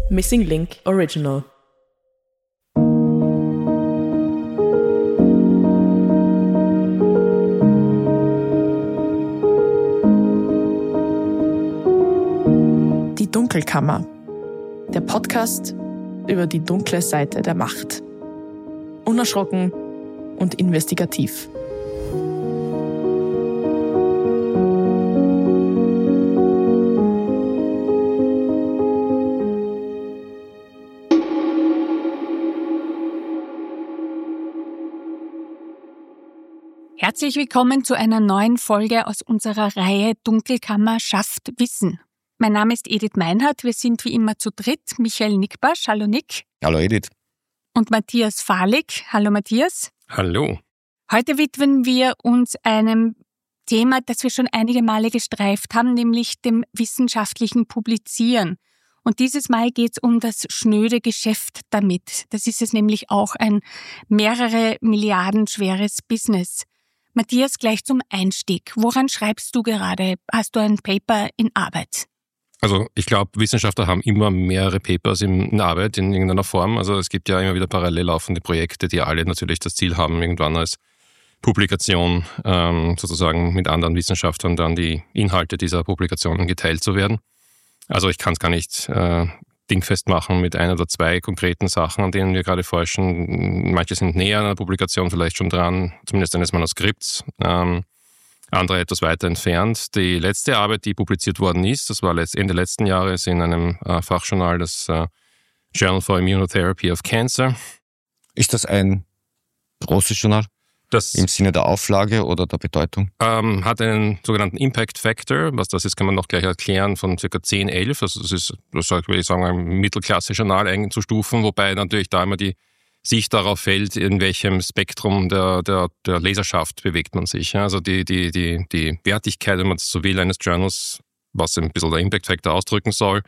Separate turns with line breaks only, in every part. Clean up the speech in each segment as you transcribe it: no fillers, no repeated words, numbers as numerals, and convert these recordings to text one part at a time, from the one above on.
Missing Link Original. Die Dunkelkammer. Der Podcast über die dunkle Seite der Macht. Unerschrocken und investigativ.
Herzlich willkommen zu einer neuen Folge aus unserer Reihe Dunkelkammer schafft Wissen. Mein Name ist Edith Meinhardt, wir sind wie immer zu dritt. Michael Nickbasch, hallo Nick.
Hallo Edith.
Und Matthias Fahlig, hallo Matthias.
Hallo.
Heute widmen wir uns einem Thema, das wir schon einige Male gestreift haben, nämlich dem wissenschaftlichen Publizieren. Und dieses Mal geht es um das schnöde Geschäft damit. Das ist es nämlich auch, ein mehrere Milliarden schweres Business. Matthias, gleich zum Einstieg. Woran schreibst du gerade? Hast du ein Paper in Arbeit?
Also ich glaube, Wissenschaftler haben immer mehrere Papers in Arbeit in irgendeiner Form. Also es gibt ja immer wieder parallel laufende Projekte, die alle natürlich das Ziel haben, irgendwann als Publikation sozusagen mit anderen Wissenschaftlern dann die Inhalte dieser Publikationen geteilt zu werden. Also ich kann es gar nicht dingfest machen mit ein oder zwei konkreten Sachen, an denen wir gerade forschen. Manche sind näher an der Publikation vielleicht schon dran, zumindest eines Manuskripts. Andere etwas weiter entfernt. Die letzte Arbeit, die publiziert worden ist, das war Ende letzten Jahres in einem Fachjournal, das Journal for Immunotherapy of Cancer.
Ist das ein großes Journal?
Das
im Sinne der Auflage oder der Bedeutung?
Hat einen sogenannten Impact Factor, was das ist, kann man noch gleich erklären, von ca. 10, 11. Also das ist, würde ich sagen, ein Mittelklasse-Journal einzustufen, wobei natürlich da immer die Sicht darauf fällt, in welchem Spektrum der Leserschaft bewegt man sich. Also die Wertigkeit, wenn man es so will, eines Journals, was ein bisschen der Impact Factor ausdrücken soll,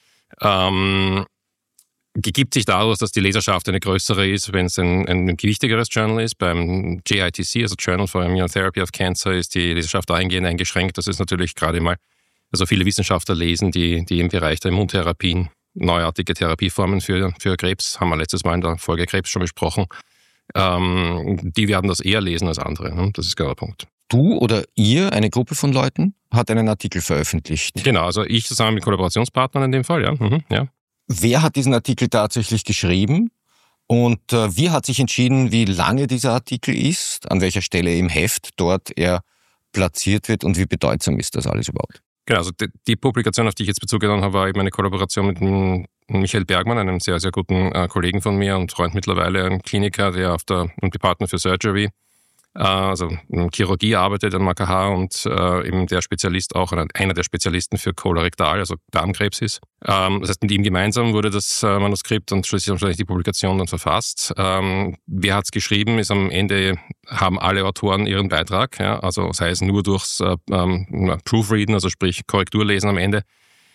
gibt sich daraus, dass die Leserschaft eine größere ist, wenn es ein gewichtigeres Journal ist. Beim JITC, also Journal for Immunotherapy of Cancer, ist die Leserschaft dahingehend eingeschränkt. Das ist natürlich gerade mal, also viele Wissenschaftler lesen, die im Bereich der Immuntherapien neuartige Therapieformen für Krebs, haben wir letztes Mal in der Folge Krebs schon besprochen, die werden das eher lesen als andere. Das ist genau der Punkt.
Du oder ihr, eine Gruppe von Leuten, hat einen Artikel veröffentlicht.
Genau, also ich zusammen mit Kollaborationspartnern in dem Fall, ja. Ja.
Wer hat diesen Artikel tatsächlich geschrieben und wie hat sich entschieden, wie lange dieser Artikel ist, an welcher Stelle im Heft dort er platziert wird und wie bedeutsam ist das alles überhaupt?
Genau, also die Publikation, auf die ich jetzt Bezug genommen habe, war eben eine Kollaboration mit Michael Bergmann, einem sehr, sehr guten Kollegen von mir und Freund mittlerweile, ein Kliniker, der im Department for Surgery, also in Chirurgie arbeitet am AKH und eben der Spezialist auch, einer der Spezialisten für Kolorektal, also Darmkrebs ist. Das heißt, mit ihm gemeinsam wurde das Manuskript und schließlich die Publikation dann verfasst. Wer hat es geschrieben, ist am Ende, haben alle Autoren ihren Beitrag, ja, also sei es nur durchs Proofreaden, also sprich Korrekturlesen am Ende,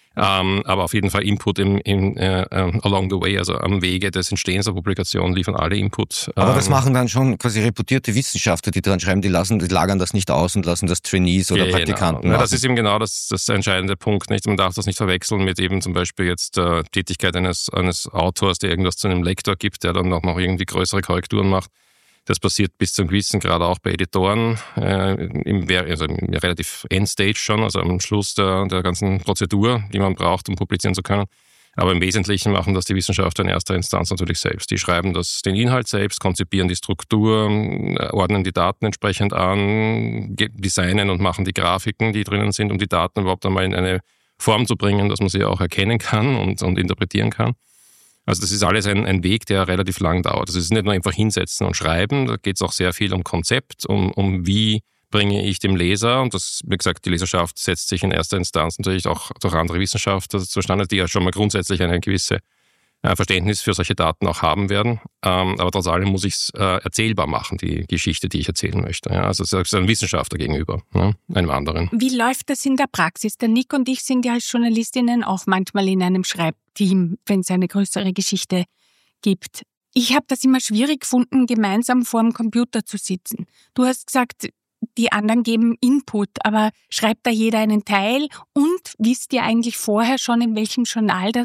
aber auf jeden Fall Input along the way, also am Wege des Entstehens der Publikation liefern alle Input.
Aber das machen dann schon quasi reputierte Wissenschaftler, die dran schreiben, die lagern das nicht aus und lassen das Trainees oder Praktikanten machen.
Das ist eben genau das entscheidende Punkt. Nicht? Man darf das nicht verwechseln mit eben zum Beispiel jetzt Tätigkeit eines Autors, der irgendwas zu einem Lektor gibt, der dann auch noch irgendwie größere Korrekturen macht. Das passiert bis zum gewissen Grad auch bei Editoren, im relativ Endstage schon, also am Schluss der ganzen Prozedur, die man braucht, um publizieren zu können. Aber im Wesentlichen machen das die Wissenschaftler in erster Instanz natürlich selbst. Die schreiben den Inhalt selbst, konzipieren die Struktur, ordnen die Daten entsprechend an, designen und machen die Grafiken, die drinnen sind, um die Daten überhaupt einmal in eine Form zu bringen, dass man sie auch erkennen kann und interpretieren kann. Also das ist alles ein Weg, der relativ lang dauert. Das ist nicht nur einfach hinsetzen und schreiben, da geht es auch sehr viel um Konzept, um wie bringe ich dem Leser, und das, wie gesagt, die Leserschaft setzt sich in erster Instanz natürlich auch durch andere Wissenschaftler zustande, die ja schon mal grundsätzlich eine gewisse Verständnis für solche Daten auch haben werden. Aber trotz allem muss ich es erzählbar machen, die Geschichte, die ich erzählen möchte. Ja, also es ist ein Wissenschaftler gegenüber, ne, einem anderen.
Wie läuft das in der Praxis? Der Nick und ich sind ja als Journalistinnen auch manchmal in einem Schreibteam, wenn es eine größere Geschichte gibt. Ich habe das immer schwierig gefunden, gemeinsam vor dem Computer zu sitzen. Du hast gesagt, die anderen geben Input, aber schreibt da jeder einen Teil? Und wisst ihr eigentlich vorher schon, in welchem Journal das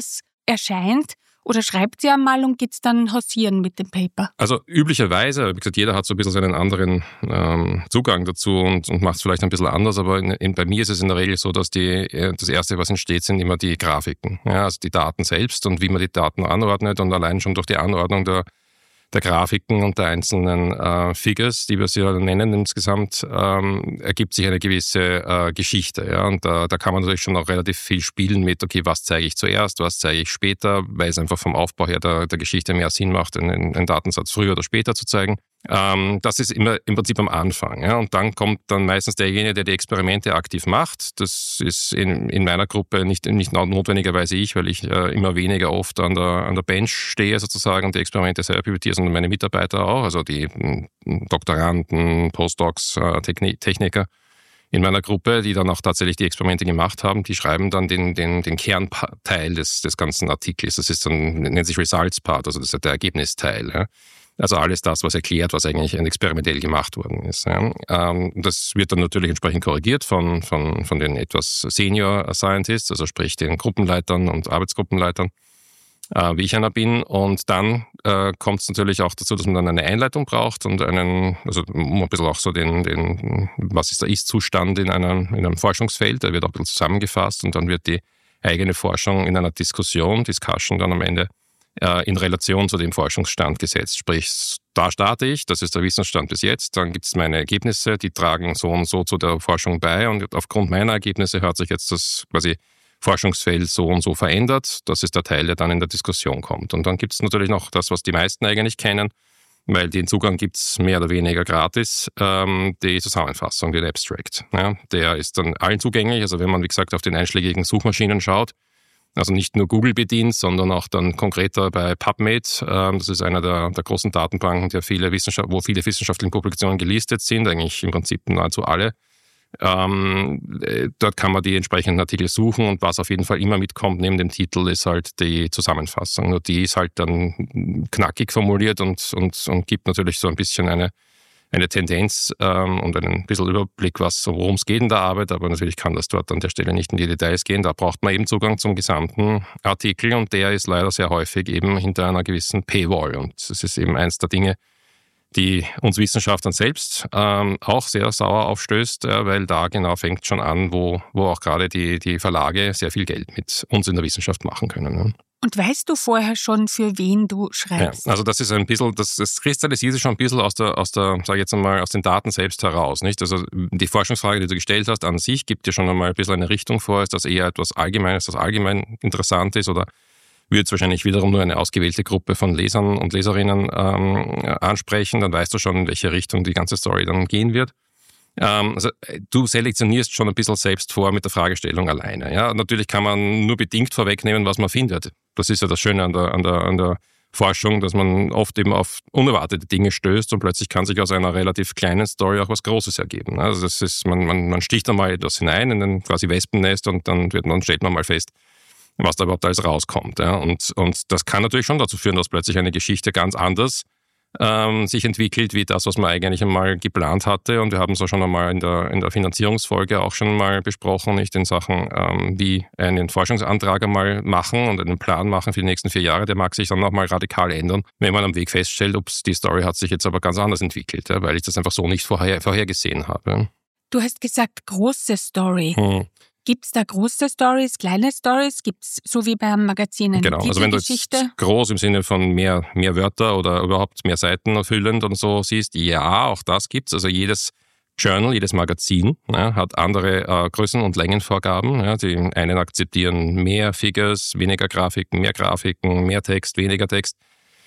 erscheint? Oder schreibt ihr einmal und geht's dann hausieren mit dem Paper?
Also üblicherweise, wie gesagt, jeder hat so ein bisschen seinen anderen Zugang dazu und macht es vielleicht ein bisschen anders, aber bei mir ist es in der Regel so, dass das Erste, was entsteht, sind immer die Grafiken. Ja, also die Daten selbst und wie man die Daten anordnet, und allein schon durch die Anordnung der Grafiken und der einzelnen Figures, die wir sie nennen insgesamt, ergibt sich eine gewisse Geschichte. Ja? Und da kann man natürlich schon auch relativ viel spielen mit, okay, was zeige ich zuerst, was zeige ich später, weil es einfach vom Aufbau her der Geschichte mehr Sinn macht, einen Datensatz früher oder später zu zeigen. Das ist immer im Prinzip am Anfang. Ja? Und dann kommt dann meistens derjenige, der die Experimente aktiv macht. Das ist in meiner Gruppe nicht notwendigerweise ich, weil ich immer weniger oft an der Bench stehe sozusagen und die Experimente selber pilotiere, sondern meine Mitarbeiter auch, also die Doktoranden, Postdocs, Techniker in meiner Gruppe, die dann auch tatsächlich die Experimente gemacht haben, die schreiben dann den Kernteil des ganzen Artikels. Das ist dann, nennt sich Results Part, also das ist der Ergebnisteil. Ja? Also alles das, was erklärt, was eigentlich experimentell gemacht worden ist. Ja. Das wird dann natürlich entsprechend korrigiert von den etwas Senior Scientists, also sprich den Gruppenleitern und Arbeitsgruppenleitern, wie ich einer bin. Und dann kommt es natürlich auch dazu, dass man dann eine Einleitung braucht und also ein bisschen auch so was ist der Ist-Zustand in einem Forschungsfeld, der wird auch ein bisschen zusammengefasst und dann wird die eigene Forschung in einer Discussion dann am Ende in Relation zu dem Forschungsstand gesetzt. Sprich, da starte ich, das ist der Wissensstand bis jetzt, dann gibt es meine Ergebnisse, die tragen so und so zu der Forschung bei und aufgrund meiner Ergebnisse hat sich jetzt das quasi Forschungsfeld so und so verändert. Das ist der Teil, der dann in der Diskussion kommt. Und dann gibt es natürlich noch das, was die meisten eigentlich kennen, weil den Zugang gibt es mehr oder weniger gratis, die Zusammenfassung, den Abstract. Ja, der ist dann allen zugänglich, also wenn man, wie gesagt, auf den einschlägigen Suchmaschinen schaut, also nicht nur Google bedient, sondern auch dann konkreter bei PubMed. Das ist einer der großen Datenbanken, wo viele wissenschaftliche Publikationen gelistet sind, eigentlich im Prinzip nahezu alle. Dort kann man die entsprechenden Artikel suchen und was auf jeden Fall immer mitkommt neben dem Titel ist halt die Zusammenfassung. Nur die ist halt dann knackig formuliert und gibt natürlich so ein bisschen eine Tendenz und einen bisschen Überblick, worum es geht in der Arbeit, aber natürlich kann das dort an der Stelle nicht in die Details gehen. Da braucht man eben Zugang zum gesamten Artikel und der ist leider sehr häufig eben hinter einer gewissen Paywall und das ist eben eins der Dinge, die uns Wissenschaftlern selbst auch sehr sauer aufstößt, weil da genau fängt schon an, wo auch gerade die Verlage sehr viel Geld mit uns in der Wissenschaft machen können. Ne?
Und weißt du vorher schon, für wen du schreibst?
Ja, also das ist ein bisschen, das kristallisiert sich schon ein bisschen aus sag ich jetzt einmal, aus den Daten selbst heraus, nicht? Also die Forschungsfrage, die du gestellt hast, an sich gibt dir schon einmal ein bisschen eine Richtung vor. Ist das eher etwas Allgemeines, das allgemein interessant ist, oder würde es wahrscheinlich wiederum nur eine ausgewählte Gruppe von Lesern und Leserinnen ansprechen, dann weißt du schon, in welche Richtung die ganze Story dann gehen wird. Also du selektionierst schon ein bisschen selbst vor mit der Fragestellung alleine. Ja? Natürlich kann man nur bedingt vorwegnehmen, was man findet. Das ist ja das Schöne an der Forschung, dass man oft eben auf unerwartete Dinge stößt und plötzlich kann sich aus einer relativ kleinen Story auch was Großes ergeben. Also das ist, man sticht einmal etwas hinein in ein quasi Wespennest und dann stellt man mal fest, was da überhaupt alles rauskommt. Ja? Und das kann natürlich schon dazu führen, dass plötzlich eine Geschichte ganz anders sich entwickelt, wie das, was man eigentlich einmal geplant hatte. Und wir haben es auch schon einmal in der Finanzierungsfolge auch schon mal besprochen, nicht in Sachen, wie einen Forschungsantrag einmal machen und einen Plan machen für die nächsten 4 Jahre. Der mag sich dann nochmal radikal ändern, wenn man am Weg feststellt, die Story hat sich jetzt aber ganz anders entwickelt, ja, weil ich das einfach so nicht vorhergesehen habe.
Du hast gesagt, große Story. Gibt es da große Stories, kleine Stories? Gibt es so wie beim Magazin eine
Genau, also wenn du jetzt groß im Sinne von mehr Wörter oder überhaupt mehr Seiten füllend und so siehst, ja, auch das gibt's. Also jedes Journal, jedes Magazin hat andere Größen- und Längenvorgaben. Ja, die einen akzeptieren mehr Figures, weniger Grafiken, mehr Text, weniger Text.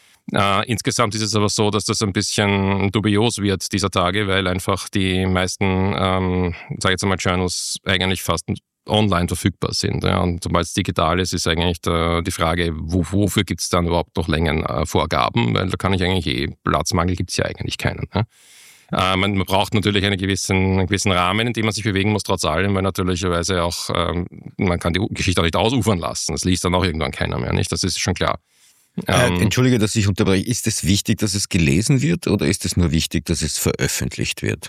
Insgesamt ist es aber so, dass das ein bisschen dubios wird dieser Tage, weil einfach die meisten, sage ich jetzt einmal, Journals eigentlich fast online verfügbar sind. Ja. Und sobald es digital ist eigentlich die Frage, wofür gibt es dann überhaupt noch Längenvorgaben? Weil da kann ich eigentlich Platzmangel gibt es ja eigentlich keinen. Ja. Man braucht natürlich einen gewissen Rahmen, in dem man sich bewegen muss, trotz allem, weil natürlicherweise auch, man kann die Geschichte auch nicht ausufern lassen. Das liest dann auch irgendwann keiner mehr, nicht? Das ist schon klar.
Entschuldige, dass ich unterbreche. Ist es wichtig, dass es gelesen wird oder ist es nur wichtig, dass es veröffentlicht wird?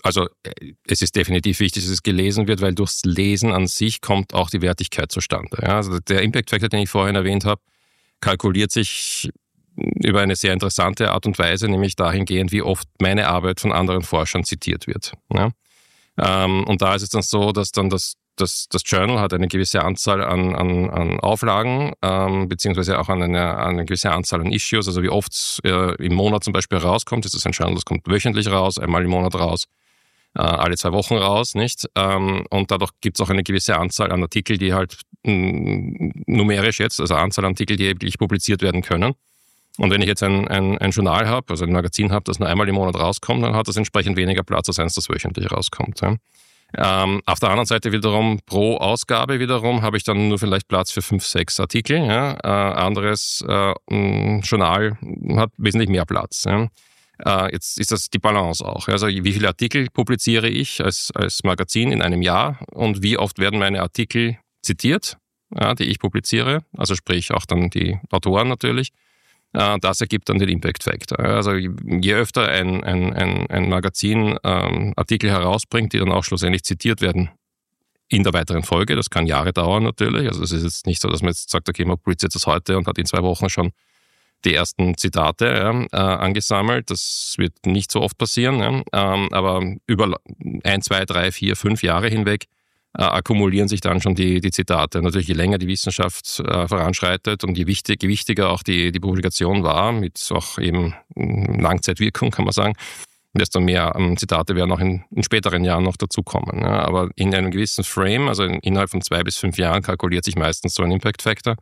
Also es ist definitiv wichtig, dass es gelesen wird, weil durchs Lesen an sich kommt auch die Wertigkeit zustande. Ja, also der Impact Factor, den ich vorhin erwähnt habe, kalkuliert sich über eine sehr interessante Art und Weise, nämlich dahingehend, wie oft meine Arbeit von anderen Forschern zitiert wird. Ja? Und da ist es dann so, dass dann das Journal hat eine gewisse Anzahl an Auflagen, beziehungsweise auch an eine gewisse Anzahl an Issues, also wie oft im Monat zum Beispiel rauskommt. Das ist ein Journal, das kommt wöchentlich raus, einmal im Monat raus, alle 2 Wochen raus, nicht? Und dadurch gibt es auch eine gewisse Anzahl an Artikel, die halt numerisch jetzt, also Anzahl an Artikel, die wirklich publiziert werden können. Und wenn ich jetzt ein Journal habe, also ein Magazin habe, das nur einmal im Monat rauskommt, dann hat das entsprechend weniger Platz als eins, das wöchentlich rauskommt. Ja. Auf der anderen Seite wiederum, pro Ausgabe wiederum, habe ich dann nur vielleicht Platz für 5, 6 Artikel. Ja. Anderes Journal hat wesentlich mehr Platz. Ja. Jetzt ist das die Balance auch. Also wie viele Artikel publiziere ich als Magazin in einem Jahr und wie oft werden meine Artikel zitiert, die ich publiziere, also sprich auch dann die Autoren natürlich. Das ergibt dann den Impact Factor. Also je öfter ein Magazin Artikel herausbringt, die dann auch schlussendlich zitiert werden in der weiteren Folge, das kann Jahre dauern natürlich, also es ist jetzt nicht so, dass man jetzt sagt, okay, man publiziert das heute und hat in 2 Wochen schon die ersten Zitate angesammelt. Das wird nicht so oft passieren, aber über 1, 2, 3, 4, 5 Jahre hinweg akkumulieren sich dann schon die Zitate. Natürlich, je länger die Wissenschaft voranschreitet und je wichtiger auch die Publikation war, mit auch eben Langzeitwirkung, kann man sagen, desto mehr Zitate werden auch in späteren Jahren noch dazukommen. Ja. Aber in einem gewissen Frame, also innerhalb von 2 bis 5 Jahren, kalkuliert sich meistens so ein Impact Factor.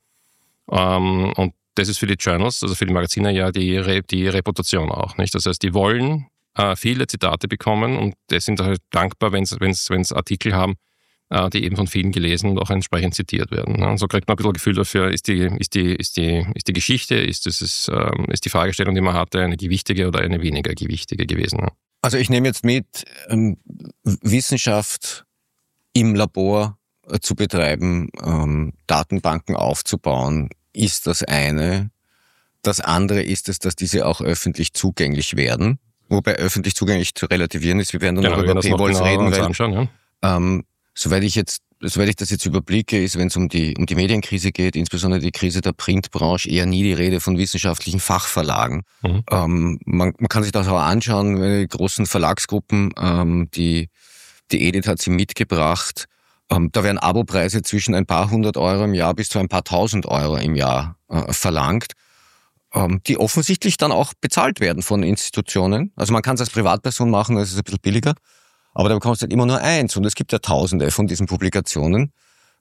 Und das ist für die Journals, also für die Magazine ja die Reputation auch, nicht? Das heißt, die wollen viele Zitate bekommen und die sind halt dankbar, wenn sie Artikel haben, die eben von vielen gelesen und auch entsprechend zitiert werden. Und so kriegt man ein bisschen Gefühl dafür, ist die Geschichte, ist die Fragestellung, die man hatte, eine gewichtige oder eine weniger gewichtige gewesen.
Also ich nehme jetzt mit, Wissenschaft im Labor zu betreiben, Datenbanken aufzubauen, ist das eine. Das andere ist es, dass diese auch öffentlich zugänglich werden. Wobei öffentlich zugänglich zu relativieren ist, wir werden dann noch über Paywalls reden, weil
anschauen, ja.
Soweit ich das jetzt überblicke, ist, wenn es um die Medienkrise geht, insbesondere die Krise der Printbranche, eher nie die Rede von wissenschaftlichen Fachverlagen. Mhm. Man kann sich das auch anschauen, die großen Verlagsgruppen, die Edith hat sie mitgebracht, da werden Abopreise zwischen ein paar 100 Euro im Jahr bis zu ein paar 1000 Euro im Jahr verlangt, die offensichtlich dann auch bezahlt werden von Institutionen. Also man kann es als Privatperson machen, das ist ein bisschen billiger. Aber da bekommst du halt immer nur eins und es gibt ja Tausende von diesen Publikationen.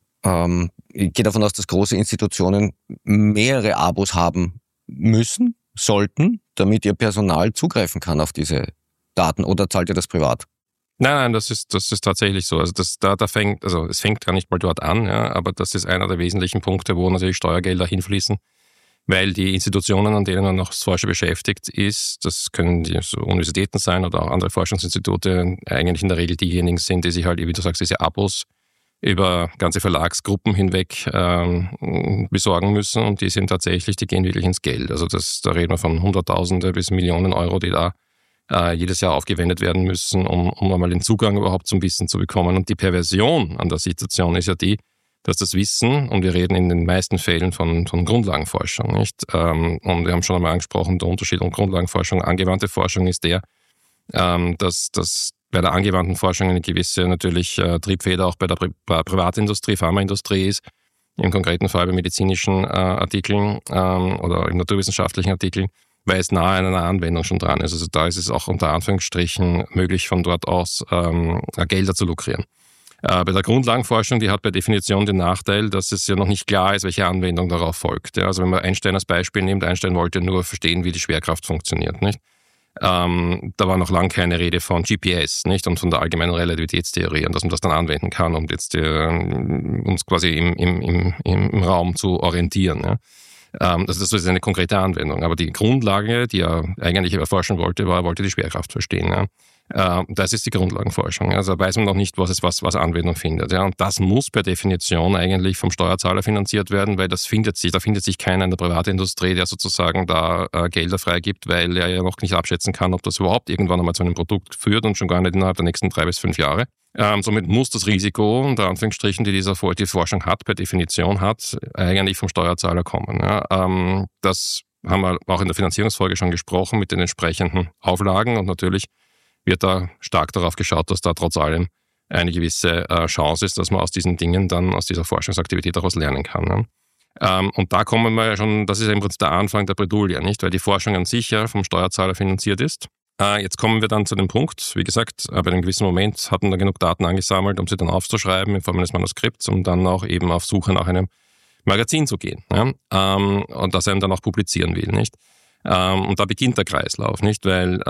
Ich gehe davon aus, dass große Institutionen mehrere Abos haben müssen, sollten, damit ihr Personal zugreifen kann auf diese Daten, oder zahlt ihr das privat?
Nein, das ist tatsächlich so. Also es fängt gar nicht mal dort an, ja, aber das ist einer der wesentlichen Punkte, wo natürlich Steuergelder hinfließen. Weil die Institutionen, an denen man noch als Forscher beschäftigt ist, das können die so Universitäten sein oder auch andere Forschungsinstitute, eigentlich in der Regel diejenigen sind, die sich halt, wie du sagst, diese Abos über ganze Verlagsgruppen hinweg besorgen müssen, und die sind tatsächlich, die gehen wirklich ins Geld. Also da reden wir von Hunderttausende bis Millionen Euro, die da jedes Jahr aufgewendet werden müssen, um einmal den Zugang überhaupt zum Wissen zu bekommen. Und die Perversion an der Situation ist ja die, dass das Wissen, und wir reden in den meisten Fällen von Grundlagenforschung, nicht? Und wir haben schon einmal angesprochen, der Unterschied um Grundlagenforschung und angewandte Forschung ist der, dass bei der angewandten Forschung eine gewisse natürlich Triebfeder auch bei der Privatindustrie, Pharmaindustrie ist, im konkreten Fall bei medizinischen Artikeln oder naturwissenschaftlichen Artikeln, weil es nahe an einer Anwendung schon dran ist. Also da ist es auch unter Anführungsstrichen möglich, von dort aus Gelder zu lukrieren. Bei der Grundlagenforschung, die hat per Definition den Nachteil, dass es ja noch nicht klar ist, welche Anwendung darauf folgt. Ja, also wenn man Einstein als Beispiel nimmt, Einstein wollte nur verstehen, wie die Schwerkraft funktioniert, nicht? Da war noch lange keine Rede von GPS, nicht? Und von der allgemeinen Relativitätstheorie, und dass man das dann anwenden kann, um jetzt uns quasi im Raum zu orientieren. Ja? Also das ist eine konkrete Anwendung. Aber die Grundlage, die er eigentlich erforschen wollte, wollte die Schwerkraft verstehen. Ja? Das ist die Grundlagenforschung. Also weiß man noch nicht, was Anwendung findet. Ja. Und das muss per Definition eigentlich vom Steuerzahler finanziert werden, weil da findet sich keiner in der Privatindustrie, der sozusagen da Gelder freigibt, weil er ja noch nicht abschätzen kann, ob das überhaupt irgendwann einmal zu einem Produkt führt und schon gar nicht innerhalb der nächsten 3 bis 5 Jahre. Somit muss das Risiko, unter Anführungsstrichen, die die Forschung hat, per Definition hat, eigentlich vom Steuerzahler kommen. Ja. Das haben wir auch in der Finanzierungsfolge schon gesprochen mit den entsprechenden Auflagen und natürlich wird da stark darauf geschaut, dass da trotz allem eine gewisse Chance ist, dass man aus diesen Dingen dann, aus dieser Forschungsaktivität daraus lernen kann. Ne? Und da kommen wir ja schon, das ist ja im Prinzip der Anfang der Bredouille, nicht? Weil die Forschung an sich ja vom Steuerzahler finanziert ist. Jetzt kommen wir dann zu dem Punkt, wie gesagt, bei einem gewissen Moment hatten wir genug Daten angesammelt, um sie dann aufzuschreiben in Form eines Manuskripts, um dann auch eben auf Suche nach einem Magazin zu gehen. Ja? Und das einem dann auch publizieren will, nicht? Und da beginnt der Kreislauf, nicht? Weil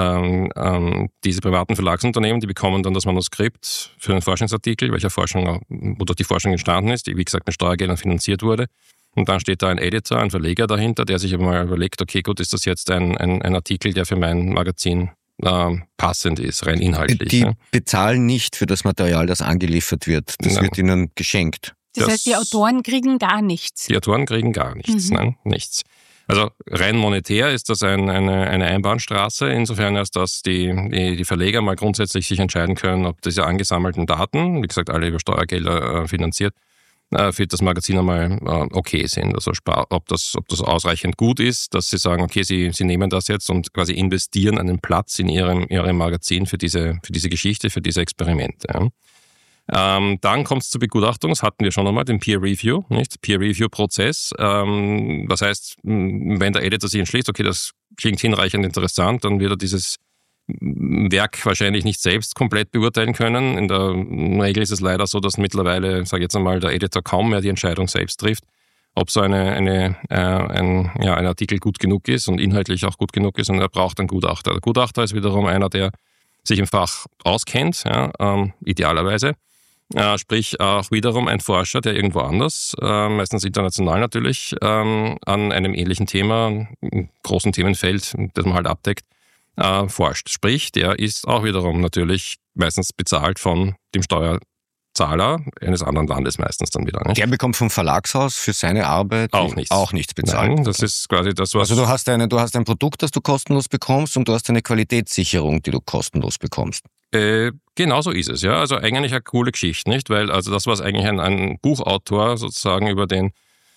diese privaten Verlagsunternehmen, die bekommen dann das Manuskript für einen Forschungsartikel, wodurch die Forschung entstanden ist, die wie gesagt mit Steuergeldern finanziert wurde. Und dann steht da ein Editor, ein Verleger dahinter, der sich aber mal überlegt, okay, gut, ist das jetzt ein Artikel, der für mein Magazin passend ist, rein inhaltlich.
Die bezahlen nicht für das Material, das angeliefert wird. Das wird ihnen geschenkt.
Das heißt, die Autoren kriegen gar nichts.
Die Autoren kriegen gar nichts, nein, nichts. Also rein monetär ist das eine Einbahnstraße, insofern als dass die Verleger mal grundsätzlich sich entscheiden können, ob diese angesammelten Daten, wie gesagt, alle über Steuergelder finanziert, für das Magazin einmal okay sind. Also ob das ausreichend gut ist, dass sie sagen, okay, sie nehmen das jetzt und quasi investieren einen Platz in ihrem Magazin für diese Geschichte, für diese Experimente. Ja. Dann kommt es zur Begutachtung, das hatten wir schon einmal, den Peer Review, nicht? Peer Review Prozess. Das heißt, wenn der Editor sich entschließt, okay, das klingt hinreichend interessant, dann wird er dieses Werk wahrscheinlich nicht selbst komplett beurteilen können. In der Regel ist es leider so, dass mittlerweile, sage ich jetzt einmal, der Editor kaum mehr die Entscheidung selbst trifft, ob so ein Artikel gut genug ist und inhaltlich auch gut genug ist, und er braucht einen Gutachter. Der Gutachter ist wiederum einer, der sich im Fach auskennt, ja, idealerweise. Sprich auch wiederum ein Forscher, der irgendwo anders, meistens international natürlich, an einem ähnlichen Thema, einem großen Themenfeld, das man halt abdeckt, forscht. Sprich, der ist auch wiederum natürlich meistens bezahlt von dem Steuerzahler eines anderen Landes meistens dann wieder. Nicht?
Der bekommt vom Verlagshaus für seine Arbeit auch nichts bezahlt.
Nein, das ist quasi das, was...
Also du hast ein Produkt, das du kostenlos bekommst, und du hast eine Qualitätssicherung, die du kostenlos bekommst.
Genau so ist es, ja. Also eigentlich eine coole Geschichte, nicht? Weil also das, was eigentlich ein Buchautor sozusagen über den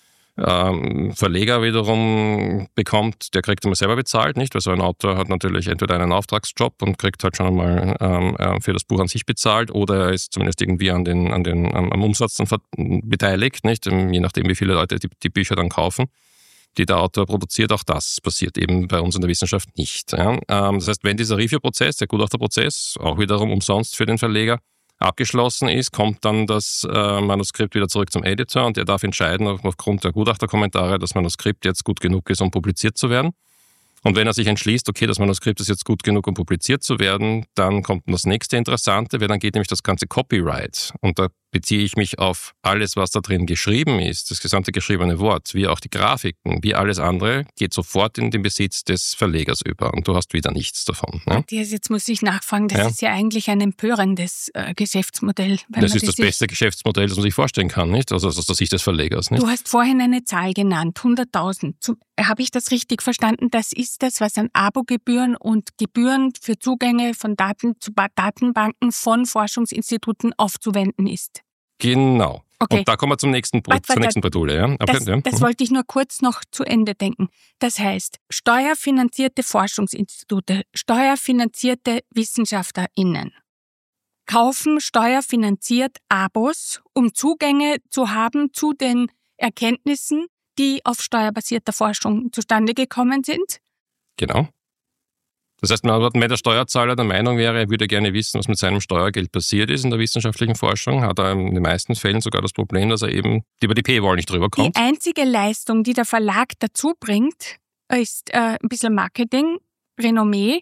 Verleger wiederum bekommt, der kriegt immer selber bezahlt, nicht? Weil so ein Autor hat natürlich entweder einen Auftragsjob und kriegt halt schon einmal für das Buch an sich bezahlt, oder er ist zumindest irgendwie am Umsatz dann beteiligt, nicht? Je nachdem, wie viele Leute die Bücher dann kaufen, die der Autor produziert. Auch das passiert eben bei uns in der Wissenschaft nicht. Ja? Das heißt, wenn dieser Review-Prozess, der Gutachterprozess, auch wiederum umsonst für den Verleger abgeschlossen ist, kommt dann das Manuskript wieder zurück zum Editor, und der darf entscheiden, aufgrund der Gutachterkommentare, das Manuskript jetzt gut genug ist, um publiziert zu werden. Und wenn er sich entschließt, okay, das Manuskript ist jetzt gut genug, um publiziert zu werden, dann kommt das nächste Interessante, weil dann geht nämlich das ganze Copyright. Und da beziehe ich mich auf alles, was da drin geschrieben ist, das gesamte geschriebene Wort, wie auch die Grafiken, wie alles andere, geht sofort in den Besitz des Verlegers über, und du hast wieder nichts davon. Ne?
Matthias, jetzt muss ich nachfragen, das ist ja eigentlich ein empörendes Geschäftsmodell.
Das ist das beste Geschäftsmodell, das man sich vorstellen kann, nicht? Also aus der Sicht des Verlegers. Nicht?
Du hast vorhin eine Zahl genannt, 100.000. Habe ich das richtig verstanden? Das ist das, was an Abogebühren und Gebühren für Zugänge von Daten zu Datenbanken von Forschungsinstituten aufzuwenden ist.
Genau.
Okay.
Und da kommen wir zur nächsten Bredouille. Ja?
Das wollte ich nur kurz noch zu Ende denken. Das heißt, steuerfinanzierte Forschungsinstitute, steuerfinanzierte WissenschaftlerInnen kaufen steuerfinanziert Abos, um Zugänge zu haben zu den Erkenntnissen, die auf steuerbasierter Forschung zustande gekommen sind.
Genau. Das heißt, wenn der Steuerzahler der Meinung wäre, er würde gerne wissen, was mit seinem Steuergeld passiert ist in der wissenschaftlichen Forschung, hat er in den meisten Fällen sogar das Problem, dass er eben über die Paywall nicht drüber kommt.
Die einzige Leistung, die der Verlag dazu bringt, ist ein bisschen Marketing, Renommee,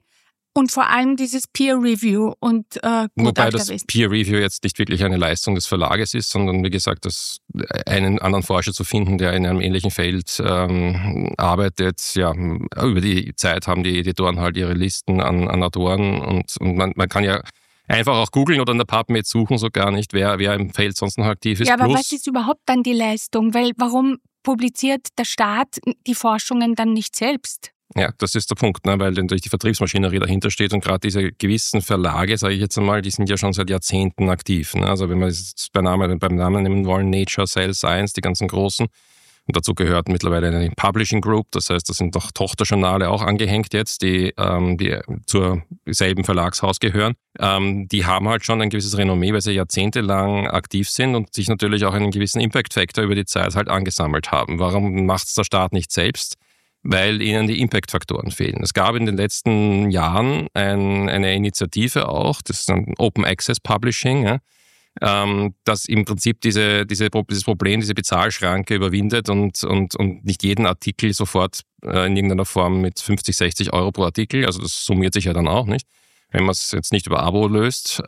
Und vor allem dieses Peer-Review und
Wobei das Peer-Review jetzt nicht wirklich eine Leistung des Verlages ist, sondern wie gesagt, einen anderen Forscher zu finden, der in einem ähnlichen Feld arbeitet. Ja, über die Zeit haben die Editoren halt ihre Listen an Autoren und man kann ja einfach auch googeln oder in der PubMed suchen sogar nicht, wer im Feld sonst noch aktiv ist.
Ja, aber was ist überhaupt dann die Leistung? Weil warum publiziert der Staat die Forschungen dann nicht selbst?
Ja, das ist der Punkt, ne? Weil natürlich die Vertriebsmaschinerie dahinter steht und gerade diese gewissen Verlage, sage ich jetzt einmal, die sind ja schon seit Jahrzehnten aktiv. Ne? Also wenn wir es beim Namen nehmen wollen, Nature, Cell, Science, die ganzen großen. Und dazu gehört mittlerweile eine Publishing Group, das heißt, da sind doch Tochterjournale auch angehängt jetzt, die zur selben Verlagshaus gehören. Die haben halt schon ein gewisses Renommee, weil sie jahrzehntelang aktiv sind und sich natürlich auch einen gewissen Impact-Factor über die Zeit halt angesammelt haben. Warum macht es der Staat nicht selbst? Weil ihnen die Impact-Faktoren fehlen. Es gab in den letzten Jahren eine Initiative auch, das ist ein Open Access Publishing, ja, das im Prinzip dieses Problem, diese Bezahlschranke überwindet und nicht jeden Artikel sofort in irgendeiner Form mit 50, 60 Euro pro Artikel, also das summiert sich ja dann auch nicht, wenn man es jetzt nicht über Abo löst,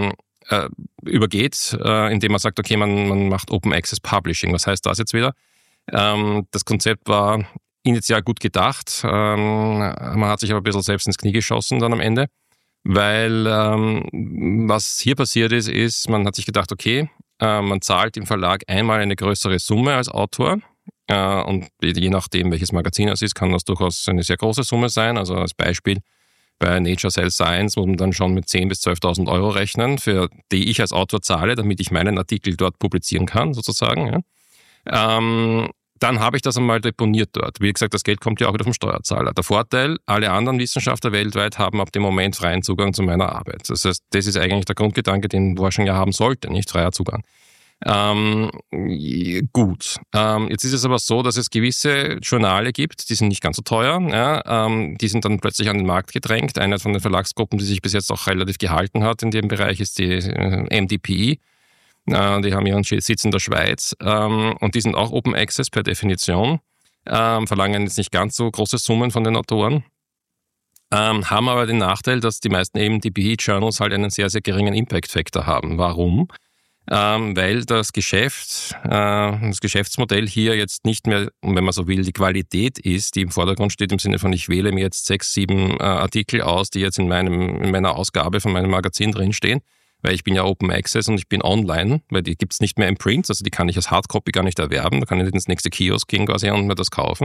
übergeht, indem man sagt, okay, man macht Open Access Publishing. Was heißt das jetzt wieder? Das Konzept war initial gut gedacht, man hat sich aber ein bisschen selbst ins Knie geschossen dann am Ende, weil was hier passiert ist, man hat sich gedacht, okay, man zahlt im Verlag einmal eine größere Summe als Autor und je nachdem, welches Magazin es ist, kann das durchaus eine sehr große Summe sein. Also als Beispiel bei Nature, Cell, Science muss man dann schon mit 10.000 bis 12.000 Euro rechnen, für die ich als Autor zahle, damit ich meinen Artikel dort publizieren kann, sozusagen. Ja. Dann habe ich das einmal deponiert dort. Wie gesagt, das Geld kommt ja auch wieder vom Steuerzahler. Der Vorteil, alle anderen Wissenschaftler weltweit haben ab dem Moment freien Zugang zu meiner Arbeit. Das heißt, das ist eigentlich der Grundgedanke, den Forschung ja haben sollte, nicht freier Zugang. Gut. Jetzt ist es aber so, dass es gewisse Journale gibt, die sind nicht ganz so teuer. Ja, die sind dann plötzlich an den Markt gedrängt. Eine von den Verlagsgruppen, die sich bis jetzt auch relativ gehalten hat in dem Bereich, ist die MDPI. Die haben ihren Sitz in der Schweiz und die sind auch Open Access per Definition, verlangen jetzt nicht ganz so große Summen von den Autoren, haben aber den Nachteil, dass die meisten MDPI-Journals halt einen sehr, sehr geringen Impact-Factor haben. Warum? Weil das Geschäftsmodell hier jetzt nicht mehr, wenn man so will, die Qualität ist, die im Vordergrund steht, im Sinne von, ich wähle mir jetzt 6, 7 Artikel aus, die jetzt in meiner Ausgabe von meinem Magazin drinstehen, weil ich bin ja Open Access und ich bin online, weil die gibt's nicht mehr im Print, also die kann ich als Hardcopy gar nicht erwerben, da kann ich nicht ins nächste Kiosk gehen quasi und mir das kaufen.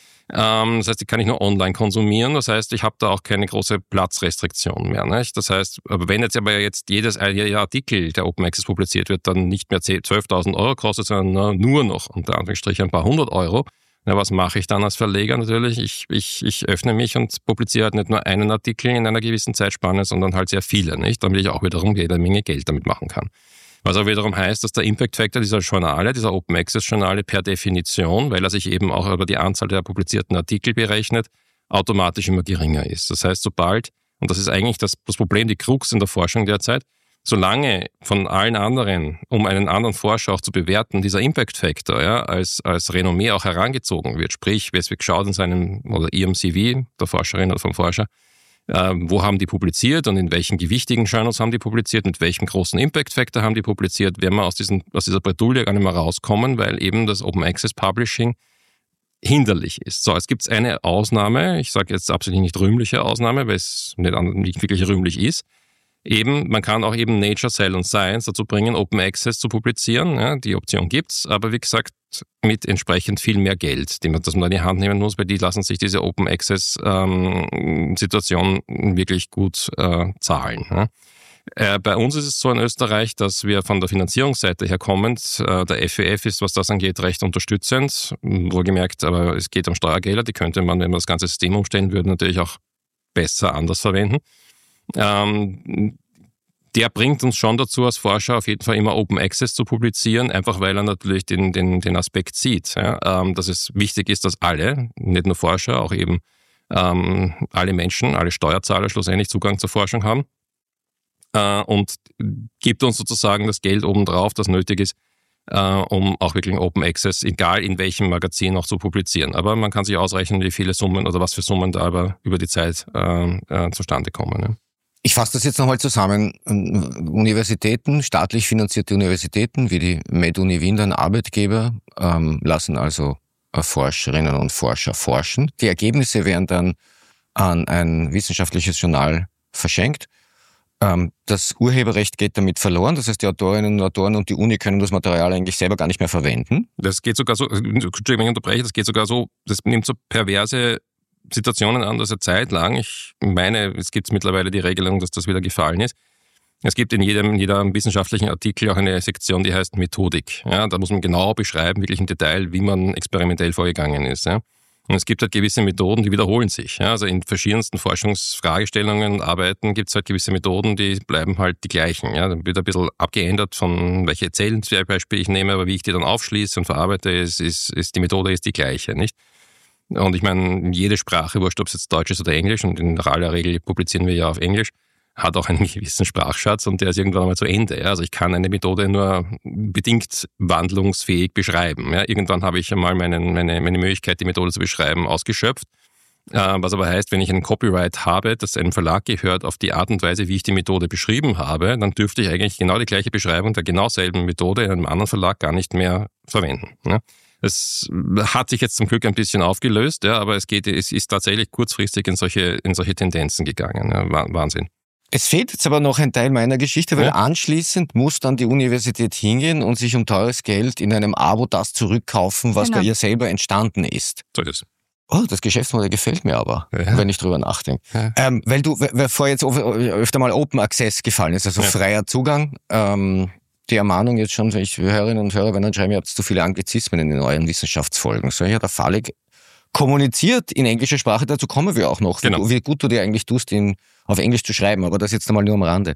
Das heißt, die kann ich nur online konsumieren, das heißt, ich habe da auch keine große Platzrestriktion mehr. Nicht? Das heißt, aber wenn jetzt jeder Artikel, der Open Access publiziert wird, dann nicht mehr 12.000 Euro kostet, sondern nur noch unter Anführungsstrichen ein paar 100 Euro, ja, was mache ich dann als Verleger natürlich? Ich öffne mich und publiziere halt nicht nur einen Artikel in einer gewissen Zeitspanne, sondern halt sehr viele, nicht? Damit ich auch wiederum jede Menge Geld damit machen kann. Was auch wiederum heißt, dass der Impact Factor dieser Journale, dieser Open Access Journale per Definition, weil er sich eben auch über die Anzahl der publizierten Artikel berechnet, automatisch immer geringer ist. Das heißt, sobald, und das ist eigentlich das Problem, die Krux in der Forschung derzeit, solange von allen anderen, um einen anderen Forscher auch zu bewerten, dieser Impact Factor als Renommee auch herangezogen wird, sprich, es wird geschaut in seinem oder ihrem CV, der Forscherin oder vom Forscher, wo haben die publiziert und in welchen gewichtigen Journals haben die publiziert, mit welchem großen Impact Factor haben die publiziert, werden wir aus dieser Bredouille gar nicht mehr rauskommen, weil eben das Open Access Publishing hinderlich ist. So, jetzt gibt es eine Ausnahme, ich sage jetzt absolut nicht rühmliche Ausnahme, weil es nicht wirklich rühmlich ist. Eben, man kann auch eben Nature, Cell und Science dazu bringen, Open Access zu publizieren. Ja, die Option gibt's, aber wie gesagt, mit entsprechend viel mehr Geld, das man in die Hand nehmen muss, weil die lassen sich diese Open Access Situation wirklich gut zahlen. Ja. Bei uns ist es so in Österreich, dass wir von der Finanzierungsseite her kommend, der FEF ist, was das angeht, recht unterstützend. Wohlgemerkt, aber es geht um Steuergelder, die könnte man, wenn man das ganze System umstellen würde, natürlich auch besser anders verwenden. Der bringt uns schon dazu, als Forscher auf jeden Fall immer Open Access zu publizieren, einfach weil er natürlich den Aspekt sieht, ja, dass es wichtig ist, dass alle, nicht nur Forscher, auch eben alle Menschen, alle Steuerzahler schlussendlich Zugang zur Forschung haben und gibt uns sozusagen das Geld obendrauf, das nötig ist, um auch wirklich Open Access, egal in welchem Magazin, auch zu publizieren. Aber man kann sich ausrechnen, wie viele Summen oder was für Summen da aber über die Zeit zustande kommen. Ne?
Ich fasse das jetzt nochmal zusammen. Universitäten, staatlich finanzierte Universitäten wie die MedUni Wien, ein Arbeitgeber, lassen also Forscherinnen und Forscher forschen. Die Ergebnisse werden dann an ein wissenschaftliches Journal verschenkt. Das Urheberrecht geht damit verloren. Das heißt, die Autorinnen und Autoren und die Uni können das Material eigentlich selber gar nicht mehr verwenden.
Das geht sogar so, Entschuldigung, ich unterbreche, das geht sogar so, das nimmt so perverse Situationen an, dass eine Zeit lang, ich meine, es gibt mittlerweile die Regelung, dass das wieder gefallen ist. Es gibt in jeder wissenschaftlichen Artikel auch eine Sektion, die heißt Methodik. Ja, da muss man genau beschreiben, wirklich im Detail, wie man experimentell vorgegangen ist. Ja. Und es gibt halt gewisse Methoden, die wiederholen sich. Ja. Also in verschiedensten Forschungsfragestellungen und Arbeiten gibt es halt gewisse Methoden, die bleiben halt die gleichen. Ja. Dann wird ein bisschen abgeändert von welche Zellen zum Beispiel ich nehme, aber wie ich die dann aufschließe und verarbeite, ist die Methode ist die gleiche, nicht? Und ich meine, jede Sprache, wurscht ob es jetzt Deutsch ist oder Englisch, und in aller Regel publizieren wir ja auf Englisch, hat auch einen gewissen Sprachschatz und der ist irgendwann einmal zu Ende. Ja. Also ich kann eine Methode nur bedingt wandlungsfähig beschreiben. Ja. Irgendwann habe ich einmal meine Möglichkeit, die Methode zu beschreiben, ausgeschöpft. Was aber heißt, wenn ich einen Copyright habe, das einem Verlag gehört, auf die Art und Weise, wie ich die Methode beschrieben habe, dann dürfte ich eigentlich genau die gleiche Beschreibung der genau selben Methode in einem anderen Verlag gar nicht mehr verwenden. Ja. Es hat sich jetzt zum Glück ein bisschen aufgelöst, ja, aber es ist tatsächlich kurzfristig in solche Tendenzen gegangen. Ja, Wahnsinn.
Es fehlt jetzt aber noch ein Teil meiner Geschichte, weil anschließend muss dann die Universität hingehen und sich um teures Geld in einem Abo das zurückkaufen, was bei ihr selber entstanden ist.
So ist es.
Oh, das Geschäftsmodell gefällt mir aber, wenn ich drüber nachdenke. Ja. Weil vorher jetzt öfter mal Open Access gefallen ist, also freier Zugang. Die Ermahnung jetzt schon, wenn ich Hörerinnen und Hörer werden dann schreiben, ihr habt zu viele Anglizismen in den euren Wissenschaftsfolgen. So, ja, der Fallig kommuniziert in englischer Sprache, dazu kommen wir auch noch, genau. Wie gut du dir eigentlich tust, ihn auf Englisch zu schreiben, aber das jetzt einmal nur am Rande.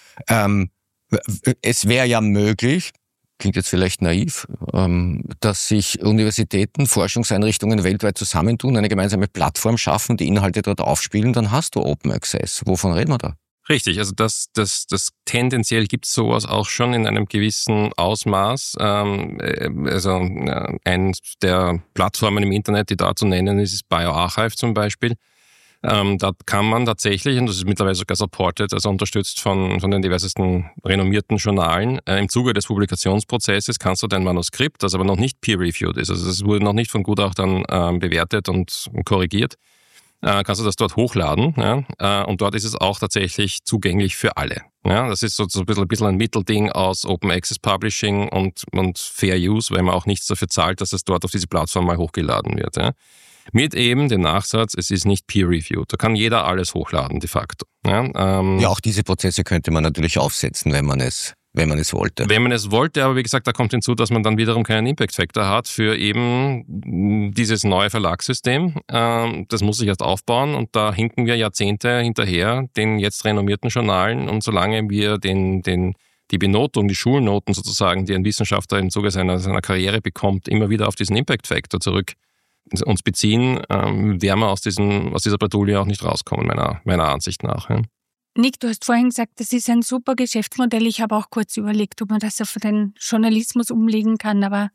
Es wäre ja möglich, klingt jetzt vielleicht naiv, dass sich Universitäten, Forschungseinrichtungen weltweit zusammentun, eine gemeinsame Plattform schaffen, die Inhalte dort aufspielen, dann hast du Open Access. Wovon reden wir da?
Richtig, also das tendenziell gibt es sowas auch schon in einem gewissen Ausmaß. Also eins der Plattformen im Internet, die da zu nennen ist bioRxiv zum Beispiel. Da kann man tatsächlich, und das ist mittlerweile sogar supported, also unterstützt von den diversesten renommierten Journalen, im Zuge des Publikationsprozesses kannst du dein Manuskript, das aber noch nicht peer-reviewed ist, also es wurde noch nicht von Gutachtern bewertet und korrigiert, kannst du das dort hochladen, ja, und dort ist es auch tatsächlich zugänglich für alle. Ja, das ist so ein bisschen ein Mittelding aus Open Access Publishing und Fair Use, weil man auch nichts dafür zahlt, dass es dort auf diese Plattform mal hochgeladen wird. Ja. Mit eben dem Nachsatz, es ist nicht peer-reviewed. Da kann jeder alles hochladen, de facto. Ja,
auch diese Prozesse könnte man natürlich aufsetzen, wenn man es wollte.
Wenn man es wollte, aber wie gesagt, da kommt hinzu, dass man dann wiederum keinen Impact-Factor hat für eben dieses neue Verlagssystem. Das muss sich erst aufbauen und da hinken wir Jahrzehnte hinterher den jetzt renommierten Journalen und solange wir die Benotung, die Schulnoten sozusagen, die ein Wissenschaftler im Zuge seiner Karriere bekommt, immer wieder auf diesen Impact-Factor zurück uns beziehen, werden wir aus dieser Bredouille auch nicht rauskommen, meiner Ansicht nach. Ja.
Nick, du hast vorhin gesagt, das ist ein super Geschäftsmodell. Ich habe auch kurz überlegt, ob man das auf den Journalismus umlegen kann, aber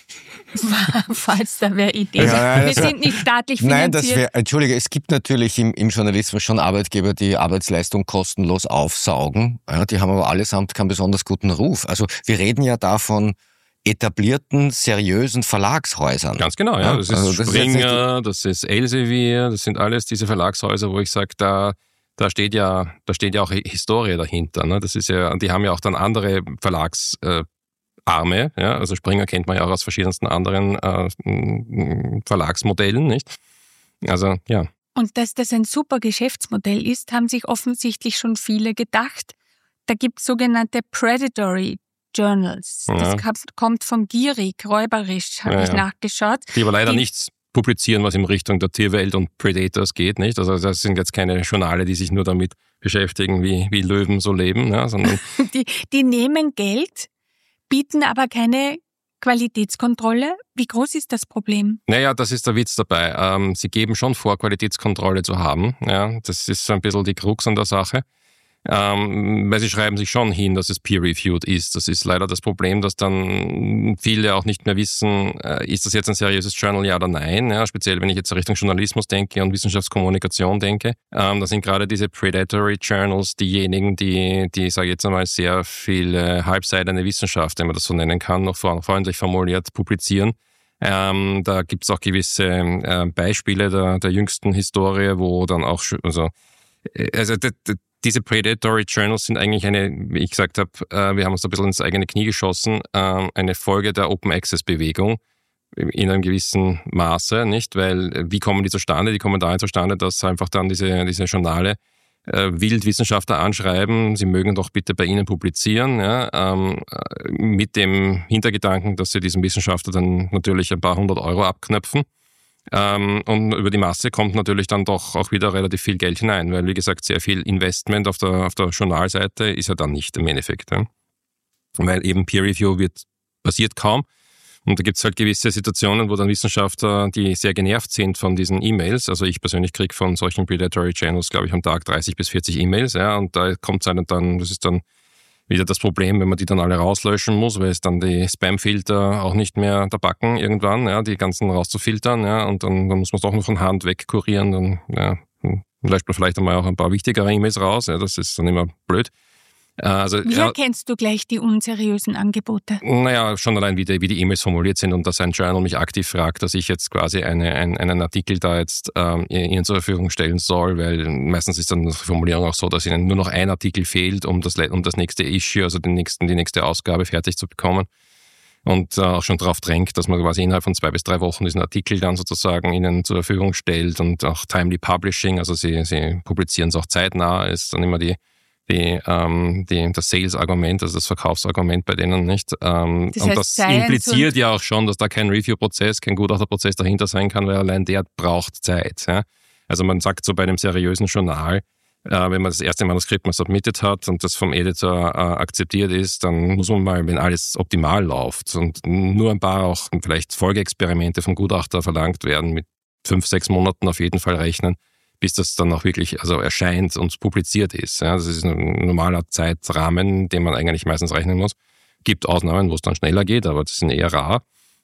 falls da wäre Idee. Ja, wir sind nicht staatlich finanziert.
Nein, Entschuldige, es gibt natürlich im Journalismus schon Arbeitgeber, die Arbeitsleistung kostenlos aufsaugen. Ja, die haben aber allesamt keinen besonders guten Ruf. Also wir reden ja davon, etablierten, seriösen Verlagshäusern.
Ganz genau, ja. Das ist Springer, das ist Elsevier, das sind alles diese Verlagshäuser, wo ich sage, da steht ja auch Historie dahinter. Ne? Das ist ja, die haben ja auch dann andere Verlagsarme. Ja? Also Springer kennt man ja auch aus verschiedensten anderen Verlagsmodellen, nicht? Also, ja.
Und dass das ein super Geschäftsmodell ist, haben sich offensichtlich schon viele gedacht. Da gibt es sogenannte Predatory Journals. Ja. Das kommt von gierig, räuberisch, habe ich nachgeschaut.
Die aber leider nichts publizieren, was in Richtung der Tierwelt und Predators geht, nicht? Also das sind jetzt keine Journale, die sich nur damit beschäftigen, wie Löwen so leben, ja, sondern
die nehmen Geld, bieten aber keine Qualitätskontrolle. Wie groß ist das Problem?
Naja, das ist der Witz dabei. Sie geben schon vor, Qualitätskontrolle zu haben. Ja, das ist so ein bisschen die Krux an der Sache. Weil sie schreiben sich schon hin, dass es peer-reviewed ist. Das ist leider das Problem, dass dann viele auch nicht mehr wissen, ist das jetzt ein seriöses Journal, ja oder nein. Ja, speziell, wenn ich jetzt Richtung Journalismus denke und Wissenschaftskommunikation denke. Da sind gerade diese Predatory Journals diejenigen, die sage ich jetzt einmal, sehr viel halbseidene Wissenschaft, wenn man das so nennen kann, noch freundlich formuliert, publizieren. Da gibt es auch gewisse Beispiele der jüngsten Historie, wo dann auch, diese Predatory Journals sind eigentlich wie ich gesagt habe, wir haben uns da ein bisschen ins eigene Knie geschossen, eine Folge der Open Access Bewegung in einem gewissen Maße, nicht? Weil, wie kommen die zustande? Die kommen dahin zustande, dass einfach dann diese Journale wild Wissenschaftler anschreiben, sie mögen doch bitte bei ihnen publizieren, ja, mit dem Hintergedanken, dass sie diesem Wissenschaftler dann natürlich ein paar 100 Euro abknöpfen. Und über die Masse kommt natürlich dann doch auch wieder relativ viel Geld hinein, weil, wie gesagt, sehr viel Investment auf der Journalseite ist ja dann nicht im Endeffekt. Ja. Weil eben Peer Review passiert kaum. Und da gibt es halt gewisse Situationen, wo dann Wissenschaftler, die sehr genervt sind von diesen E-Mails, also ich persönlich kriege von solchen Predatory Channels, glaube ich, am Tag 30 bis 40 E-Mails, ja, und da kommt es einem dann, das ist dann wieder das Problem, wenn man die dann alle rauslöschen muss, weil es dann die Spam-Filter auch nicht mehr da backen irgendwann, ja, die ganzen rauszufiltern, ja, und dann muss man es doch noch von Hand wegkurieren, dann löscht man vielleicht einmal auch ein paar wichtigere E-Mails raus, ja, das ist dann immer blöd.
Wie erkennst du gleich die unseriösen Angebote?
Naja, schon allein wie die E-Mails formuliert sind und dass ein Journal mich aktiv fragt, dass ich jetzt quasi einen Artikel da jetzt ihnen zur Verfügung stellen soll, weil meistens ist dann die Formulierung auch so, dass ihnen nur noch ein Artikel fehlt, um das nächste Issue, also die nächste Ausgabe fertig zu bekommen. Und auch schon darauf drängt, dass man quasi innerhalb von 2 bis 3 Wochen diesen Artikel dann sozusagen ihnen zur Verfügung stellt und auch Timely Publishing, also sie publizieren es auch zeitnah, ist dann immer das Sales-Argument, also das Verkaufsargument bei denen, nicht? Und das impliziert ja auch schon, dass da kein Review-Prozess, kein Gutachterprozess dahinter sein kann, weil allein der braucht Zeit. Ja? Also man sagt so bei einem seriösen Journal, wenn man das erste Manuskript mal submitted hat und das vom Editor akzeptiert ist, dann muss man mal, wenn alles optimal läuft und nur ein paar auch vielleicht Folgeexperimente vom Gutachter verlangt werden, mit 5-6 Monaten auf jeden Fall rechnen, bis das dann auch wirklich erscheint und publiziert ist. Ja, das ist ein normaler Zeitrahmen, den man eigentlich meistens rechnen muss. Gibt Ausnahmen, wo es dann schneller geht, aber das sind eher rar.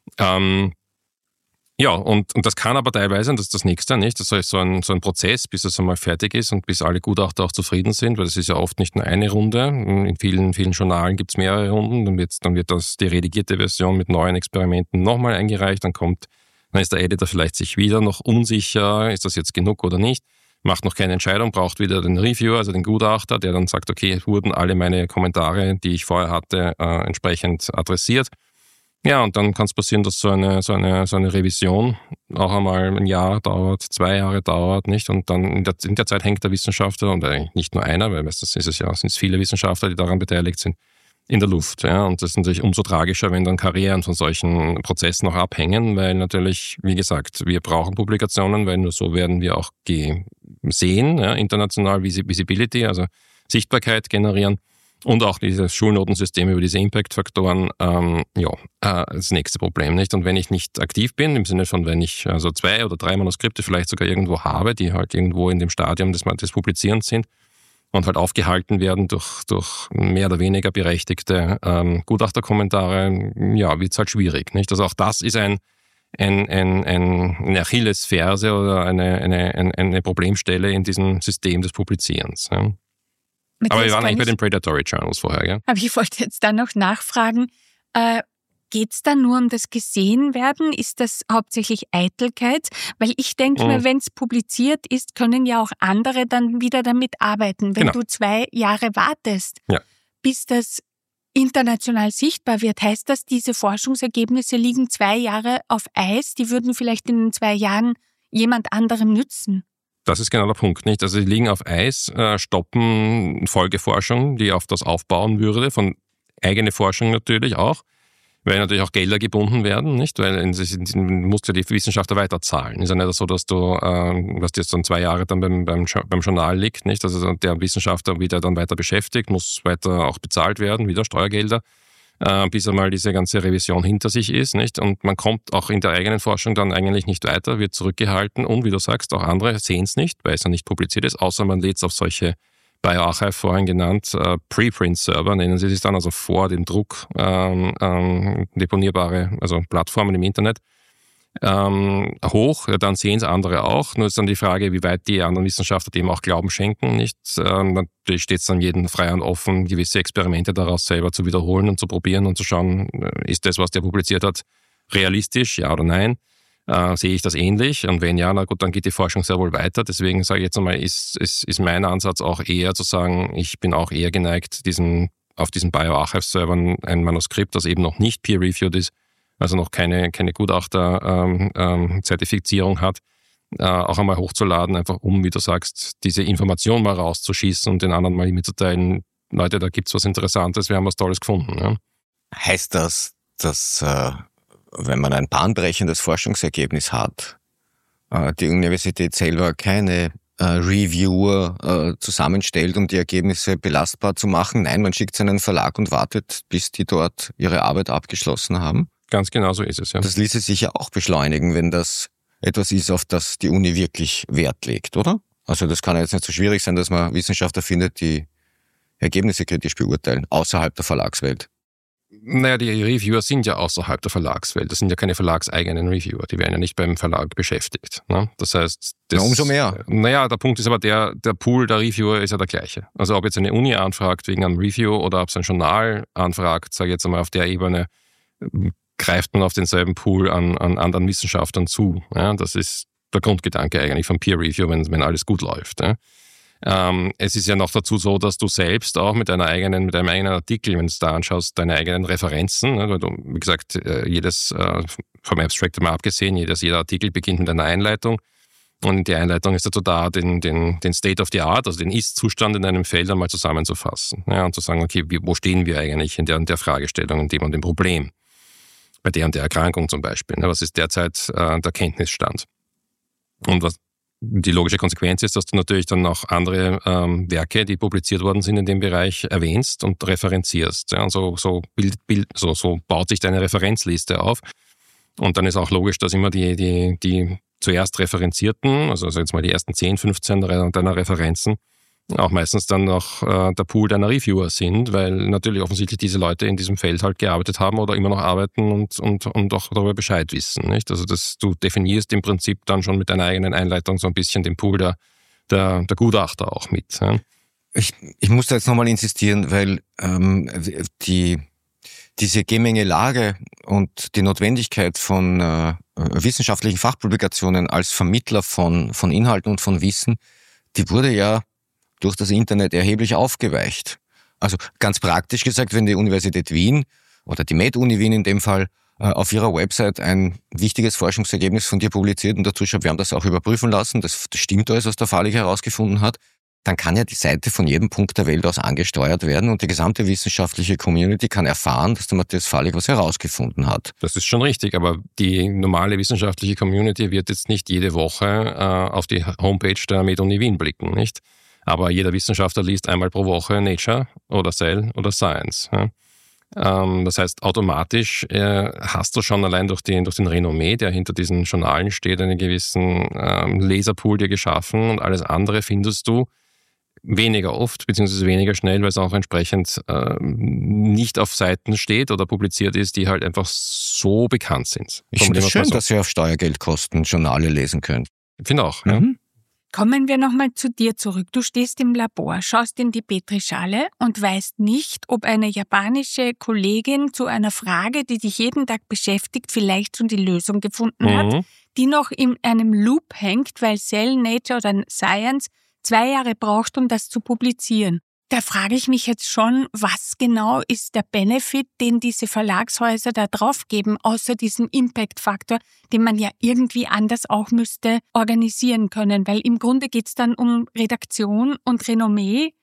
Und das kann aber teilweise, und das ist das Nächste, nicht? Das ist so ein Prozess, bis es einmal fertig ist und bis alle Gutachter auch zufrieden sind, weil das ist ja oft nicht nur eine Runde. In vielen Journalen gibt es mehrere Runden. Dann wird die redigierte Version mit neuen Experimenten nochmal eingereicht. Dann ist der Editor vielleicht sich wieder noch unsicher, ist das jetzt genug oder nicht, macht noch keine Entscheidung, braucht wieder den Reviewer, also den Gutachter, der dann sagt, okay, wurden alle meine Kommentare, die ich vorher hatte, entsprechend adressiert. Ja, und dann kann es passieren, dass so eine Revision auch einmal 1 Jahr dauert, 2 Jahre dauert, nicht? Und dann in der Zeit hängt der Wissenschaftler, und eigentlich nicht nur einer, weil meistens sind es viele Wissenschaftler, die daran beteiligt sind, in der Luft. Ja. Und das ist natürlich umso tragischer, wenn dann Karrieren von solchen Prozessen noch abhängen, weil natürlich, wie gesagt, wir brauchen Publikationen, weil nur so werden wir auch gesehen, ja, international Visibility, also Sichtbarkeit generieren und auch dieses Schulnotensystem über diese Impact-Faktoren, das nächste Problem, nicht? Und wenn ich nicht aktiv bin, im Sinne von, wenn ich 2 oder 3 Manuskripte vielleicht sogar irgendwo habe, die halt irgendwo in dem Stadium des Publizierens sind, und halt aufgehalten werden durch mehr oder weniger berechtigte Gutachterkommentare, ja, wird es halt schwierig, nicht? Also auch das ist eine Achillesferse oder eine Problemstelle in diesem System des Publizierens. Ja. Aber wir waren eigentlich bei den Predatory Journals vorher, ja?
Aber ich wollte jetzt dann noch nachfragen, geht es da nur um das Gesehenwerden? Ist das hauptsächlich Eitelkeit? Weil ich denke mir, wenn es publiziert ist, können ja auch andere dann wieder damit arbeiten. Wenn du 2 Jahre wartest, bis das international sichtbar wird, heißt das, diese Forschungsergebnisse liegen 2 Jahre auf Eis, die würden vielleicht in den 2 Jahren jemand anderem nützen.
Das ist genau der Punkt, nicht? Also die liegen auf Eis, stoppen Folgeforschung, die auf das aufbauen würde, von eigene Forschung natürlich auch, weil natürlich auch Gelder gebunden werden, nicht? Weil du musst ja die Wissenschaftler weiterzahlen. Ist ja nicht so, dass du, was jetzt dann 2 Jahre dann beim Journal liegt, nicht? Also der Wissenschaftler wieder dann weiter beschäftigt, muss weiter auch bezahlt werden, wieder Steuergelder, bis einmal diese ganze Revision hinter sich ist, nicht? Und man kommt auch in der eigenen Forschung dann eigentlich nicht weiter, wird zurückgehalten und wie du sagst, auch andere sehen es nicht, weil es ja nicht publiziert ist, außer man lädt es auf solche BioArchive vorhin genannt, Preprint-Server nennen sie es dann, also vor dem Druck deponierbare, also Plattformen im Internet, hoch, dann sehen es andere auch. Nur ist dann die Frage, wie weit die anderen Wissenschaftler dem auch Glauben schenken. Nicht? Natürlich steht es dann jedem frei und offen, gewisse Experimente daraus selber zu wiederholen und zu probieren und zu schauen, ist das, was der publiziert hat, realistisch, ja oder nein? Sehe ich das ähnlich? Und wenn ja, na gut, dann geht die Forschung sehr wohl weiter. Deswegen sage ich jetzt einmal, ist mein Ansatz auch eher zu sagen, ich bin auch eher geneigt, auf diesen BioArchive-Servern ein Manuskript, das eben noch nicht peer-reviewed ist, also noch keine Gutachter-Zertifizierung hat, auch einmal hochzuladen, einfach wie du sagst, diese Information mal rauszuschießen und den anderen mal mitzuteilen, Leute, da gibt's was Interessantes, wir haben was Tolles gefunden. Ja.
Heißt das, dass wenn man ein bahnbrechendes Forschungsergebnis hat, die Universität selber keine Reviewer zusammenstellt, um die Ergebnisse belastbar zu machen? Nein, man schickt es an einen Verlag und wartet, bis die dort ihre Arbeit abgeschlossen haben?
Ganz genau so ist es, ja.
Das ließe sich ja auch beschleunigen, wenn das etwas ist, auf das die Uni wirklich Wert legt, oder? Also das kann ja jetzt nicht so schwierig sein, dass man Wissenschaftler findet, die Ergebnisse kritisch beurteilen, außerhalb der Verlagswelt.
Naja, die Reviewer sind ja außerhalb der Verlagswelt. Das sind ja keine verlagseigenen Reviewer. Die werden ja nicht beim Verlag beschäftigt. Ne? Das heißt...
umso mehr.
Naja, der Punkt ist aber der Pool der Reviewer ist ja der gleiche. Also ob jetzt eine Uni anfragt wegen einem Review oder ob es ein Journal anfragt, sage ich jetzt einmal auf der Ebene, greift man auf denselben Pool an anderen Wissenschaftlern zu. Ja? Das ist der Grundgedanke eigentlich vom Peer Review, wenn alles gut läuft. Ja? Es ist ja noch dazu so, dass du selbst auch mit einem eigenen Artikel, wenn du es da anschaust, deine eigenen Referenzen, ne, weil du, wie gesagt, jedes, vom Abstract mal abgesehen, jeder Artikel beginnt mit einer Einleitung. Und die Einleitung ist dazu da, den State of the Art, also den Ist-Zustand in einem Feld einmal zusammenzufassen. Ja, und zu sagen, okay, wo stehen wir eigentlich in der Fragestellung, in dem und dem Problem? Bei der und der Erkrankung zum Beispiel. Ne, was ist derzeit der Kenntnisstand? Und was die logische Konsequenz ist, dass du natürlich dann auch andere Werke, die publiziert worden sind in dem Bereich, erwähnst und referenzierst. Ja, und so baut sich deine Referenzliste auf. Und dann ist auch logisch, dass immer die zuerst Referenzierten, also jetzt mal die ersten 10, 15 deiner Referenzen, auch meistens dann noch der Pool deiner Reviewer sind, weil natürlich offensichtlich diese Leute in diesem Feld halt gearbeitet haben oder immer noch arbeiten und auch darüber Bescheid wissen. Nicht? Also du definierst im Prinzip dann schon mit deiner eigenen Einleitung so ein bisschen den Pool der Gutachter auch mit. Ja?
Ich muss da jetzt nochmal insistieren, weil diese Gemengelage und die Notwendigkeit von wissenschaftlichen Fachpublikationen als Vermittler von Inhalten und von Wissen, die wurde ja durch das Internet erheblich aufgeweicht. Also ganz praktisch gesagt, wenn die Universität Wien oder die Med-Uni Wien in dem Fall auf ihrer Website ein wichtiges Forschungsergebnis von dir publiziert und dazu schreibt, wir haben das auch überprüfen lassen, das stimmt alles, was der Verlag herausgefunden hat, dann kann ja die Seite von jedem Punkt der Welt aus angesteuert werden und die gesamte wissenschaftliche Community kann erfahren, dass der Matthias Fallig was herausgefunden hat.
Das ist schon richtig, aber die normale wissenschaftliche Community wird jetzt nicht jede Woche auf die Homepage der Med-Uni Wien blicken, nicht? Aber jeder Wissenschaftler liest einmal pro Woche Nature oder Cell oder Science. Ja. Das heißt, automatisch hast du schon allein durch den Renommee, der hinter diesen Journalen steht, einen gewissen Leserpool dir geschaffen und alles andere findest du weniger oft, beziehungsweise weniger schnell, weil es auch entsprechend nicht auf Seiten steht oder publiziert ist, die halt einfach so bekannt sind.
Ich finde es schön, dass ihr auf Steuergeldkosten Journale lesen könnt.
Ich finde auch,
ja.
Kommen wir nochmal zu dir zurück. Du stehst im Labor, schaust in die Petrischale und weißt nicht, ob eine japanische Kollegin zu einer Frage, die dich jeden Tag beschäftigt, vielleicht schon die Lösung gefunden hat, die noch in einem Loop hängt, weil Cell, Nature oder Science 2 Jahre braucht, um das zu publizieren. Da frage ich mich jetzt schon, was genau ist der Benefit, den diese Verlagshäuser da drauf geben, außer diesem Impact-Faktor, den man ja irgendwie anders auch müsste organisieren können, weil im Grunde geht's dann um Redaktion und Renommee,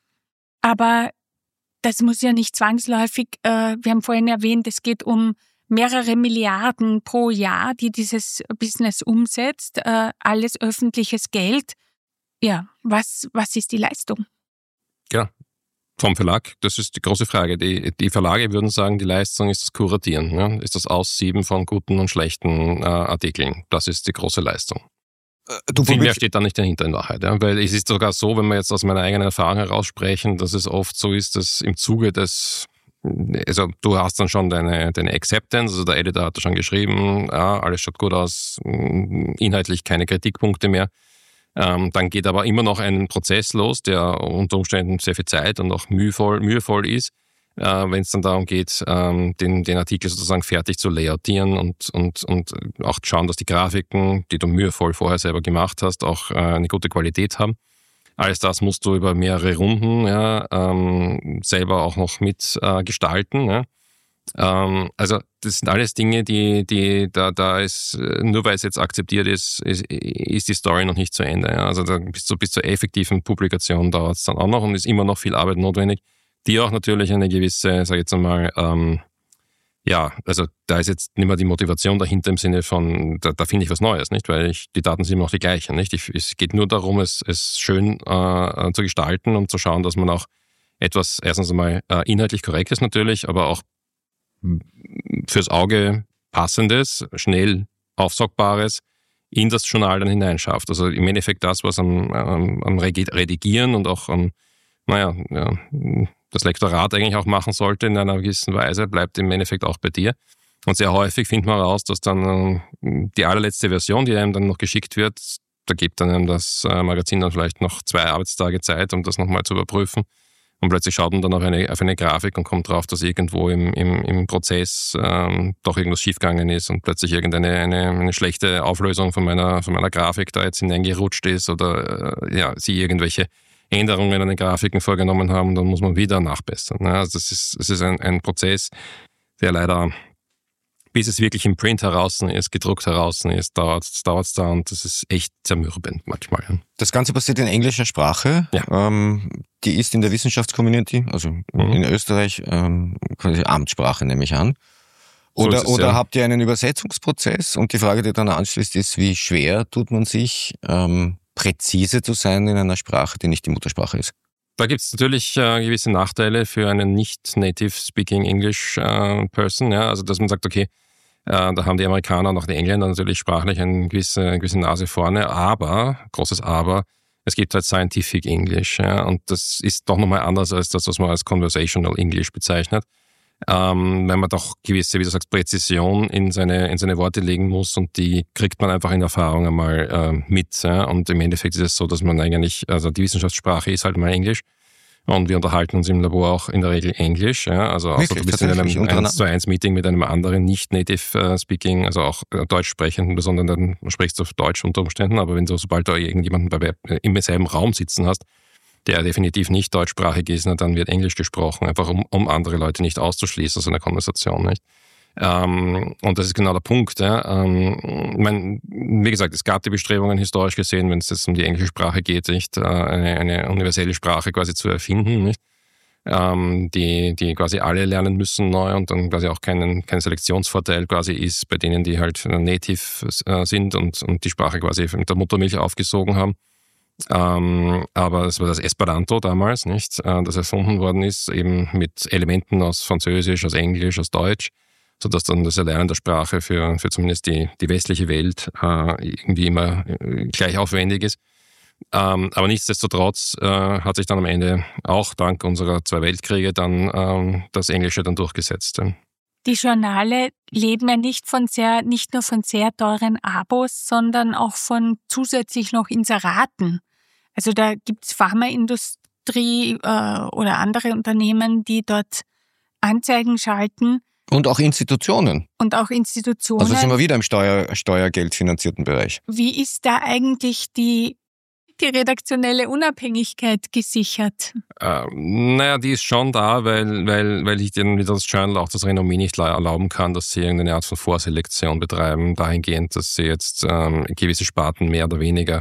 aber das muss ja nicht zwangsläufig, wir haben vorhin erwähnt, es geht um mehrere Milliarden pro Jahr, die dieses Business umsetzt, alles öffentliches Geld. Ja, was ist die Leistung?
Ja, vom Verlag, das ist die große Frage. Die Verlage würden sagen, die Leistung ist das Kuratieren, ja? Ist das Aussieben von guten und schlechten Artikeln. Das ist die große Leistung. Viel mehr steht da nicht dahinter in Wahrheit. Ja? Weil es ist sogar so, wenn wir jetzt aus meiner eigenen Erfahrung heraus sprechen, dass es oft so ist, dass im Zuge des, also du hast dann schon deine Acceptance, also der Editor hat schon geschrieben, ja, alles schaut gut aus, inhaltlich keine Kritikpunkte mehr. Dann geht aber immer noch ein Prozess los, der unter Umständen sehr viel Zeit und auch mühevoll ist, wenn es dann darum geht, den Artikel sozusagen fertig zu layoutieren und auch schauen, dass die Grafiken, die du mühevoll vorher selber gemacht hast, auch eine gute Qualität haben. Alles das musst du über mehrere Runden selber auch noch mitgestalten. Ja. Also das sind alles Dinge, die da ist, nur weil es jetzt akzeptiert ist die Story noch nicht zu Ende. Ja. Also bis zur effektiven Publikation dauert es dann auch noch und ist immer noch viel Arbeit notwendig, die auch natürlich eine gewisse, sag ich jetzt einmal, also da ist jetzt nicht mehr die Motivation dahinter im Sinne von, da finde ich was Neues, nicht? Weil die Daten sind immer noch die gleichen, nicht? Es geht nur darum, es schön zu gestalten und zu schauen, dass man auch etwas, erstens einmal inhaltlich Korrektes natürlich, aber auch fürs Auge Passendes, schnell Aufsaugbares in das Journal dann hineinschafft. Also im Endeffekt das, was am Redigieren und auch das Lektorat eigentlich auch machen sollte in einer gewissen Weise, bleibt im Endeffekt auch bei dir. Und sehr häufig findet man heraus, dass dann die allerletzte Version, die einem dann noch geschickt wird, da gibt dann einem das Magazin dann vielleicht noch 2 Arbeitstage Zeit, um das nochmal zu überprüfen. Und plötzlich schaut man dann auf eine Grafik und kommt drauf, dass irgendwo im Prozess doch irgendwas schiefgegangen ist und plötzlich eine schlechte Auflösung von meiner Grafik da jetzt hineingerutscht ist oder sie irgendwelche Änderungen an den Grafiken vorgenommen haben, dann muss man wieder nachbessern. Ja, also das ist ein Prozess, der leider, bis es wirklich im Print heraus ist, gedruckt heraus ist, dauert's da und das ist echt zermürbend manchmal.
Das Ganze passiert in englischer Sprache.
Ja.
Die ist in der Wissenschaftscommunity, also in Österreich, quasi Amtssprache, nehme ich an. Oder habt ihr einen Übersetzungsprozess? Und die Frage, die dann anschließt, ist, wie schwer tut man sich, präzise zu sein in einer Sprache, die nicht die Muttersprache ist?
Da gibt es natürlich gewisse Nachteile für einen nicht native speaking English Person. Ja? Also dass man sagt, okay, da haben die Amerikaner und auch die Engländer natürlich sprachlich eine gewisse Nase vorne, aber, großes Aber, es gibt halt Scientific English. Ja? Und das ist doch nochmal anders als das, was man als Conversational English bezeichnet. Wenn man doch gewisse, wie du sagst, Präzision in seine Worte legen muss und die kriegt man einfach in Erfahrung einmal mit. Ja? Und im Endeffekt ist es so, dass man eigentlich, also die Wissenschaftssprache ist halt mal Englisch und wir unterhalten uns im Labor auch in der Regel Englisch. Ja? Also außer du bist in einem 1:1 Meeting mit einem anderen nicht native speaking, also auch Deutsch sprechenden, sondern dann sprichst du auf Deutsch unter Umständen, aber sobald du irgendjemanden im selben Raum sitzen hast, der definitiv nicht deutschsprachig ist, dann wird Englisch gesprochen, einfach um andere Leute nicht auszuschließen aus einer Konversation. Nicht? Und das ist genau der Punkt. Ja. Wie gesagt, es gab die Bestrebungen historisch gesehen, wenn es jetzt um die englische Sprache geht, nicht eine universelle Sprache quasi zu erfinden, nicht? Die quasi alle lernen müssen neu und dann quasi auch kein Selektionsvorteil quasi ist bei denen, die halt native sind und die Sprache quasi mit der Muttermilch aufgesogen haben. Aber es war das Esperanto damals, nicht, das erfunden worden ist, eben mit Elementen aus Französisch, aus Englisch, aus Deutsch, sodass dann das Erlernen der Sprache für zumindest die westliche Welt irgendwie immer gleich aufwendig ist. Aber nichtsdestotrotz hat sich dann am Ende auch dank unserer 2 Weltkriege dann das Englische dann durchgesetzt.
Die Journale leben ja nicht nur von sehr teuren Abos, sondern auch von zusätzlich noch Inseraten. Also da gibt's Pharmaindustrie oder andere Unternehmen, die dort Anzeigen schalten.
Und auch Institutionen.
Also sind
wir wieder im steuergeldfinanzierten Bereich.
Wie ist da eigentlich die redaktionelle Unabhängigkeit gesichert?
Die ist schon da, weil ich denen wieder das Journal auch das Renommee nicht erlauben kann, dass sie irgendeine Art von Vorselektion betreiben, dahingehend, dass sie jetzt gewisse Sparten mehr oder weniger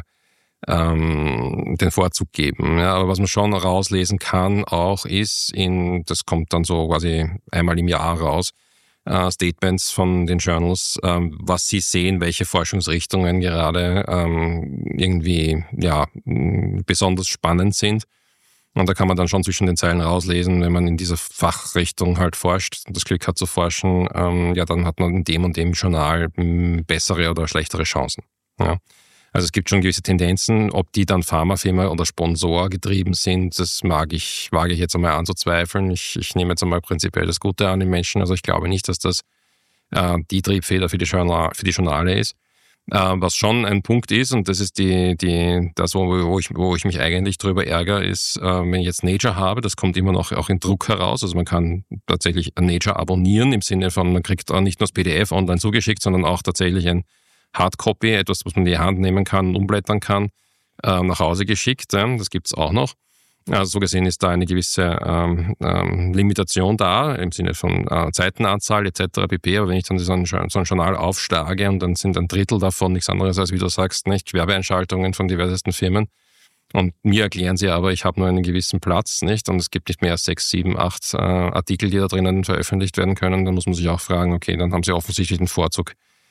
den Vorzug geben. Ja, aber was man schon rauslesen kann auch ist, das kommt dann so quasi einmal im Jahr raus, Statements von den Journals, was sie sehen, welche Forschungsrichtungen gerade irgendwie besonders spannend sind. Und da kann man dann schon zwischen den Zeilen rauslesen, wenn man in dieser Fachrichtung halt forscht, das Glück hat zu forschen, dann hat man in dem und dem Journal bessere oder schlechtere Chancen. Ja. Also es gibt schon gewisse Tendenzen, ob die dann Pharmafirma oder Sponsor getrieben sind, das wage ich jetzt einmal anzuzweifeln. Ich nehme jetzt einmal prinzipiell das Gute an den Menschen. Also ich glaube nicht, dass das die Triebfeder für die Journale ist. Was schon ein Punkt ist, und das ist das, wo ich mich eigentlich drüber ärgere, ist, wenn ich jetzt Nature habe, das kommt immer noch auch in Druck heraus. Also man kann tatsächlich Nature abonnieren, im Sinne von, man kriegt auch nicht nur das PDF online zugeschickt, sondern auch tatsächlich ein Hardcopy, etwas, was man in die Hand nehmen kann und umblättern kann, nach Hause geschickt. Das gibt's auch noch. Also so gesehen ist da eine gewisse Limitation da, im Sinne von Seitenanzahl etc. pp. Aber wenn ich dann so ein Journal aufschlage und dann sind ein Drittel davon nichts anderes als, wie du sagst, nicht Werbeeinschaltungen von diversesten Firmen. Und mir erklären sie aber, ich habe nur einen gewissen Platz, nicht? Und es gibt nicht mehr als 6, 7, 8 Artikel, die da drinnen veröffentlicht werden können. Dann muss man sich auch fragen, okay, dann haben sie offensichtlich den Vorzug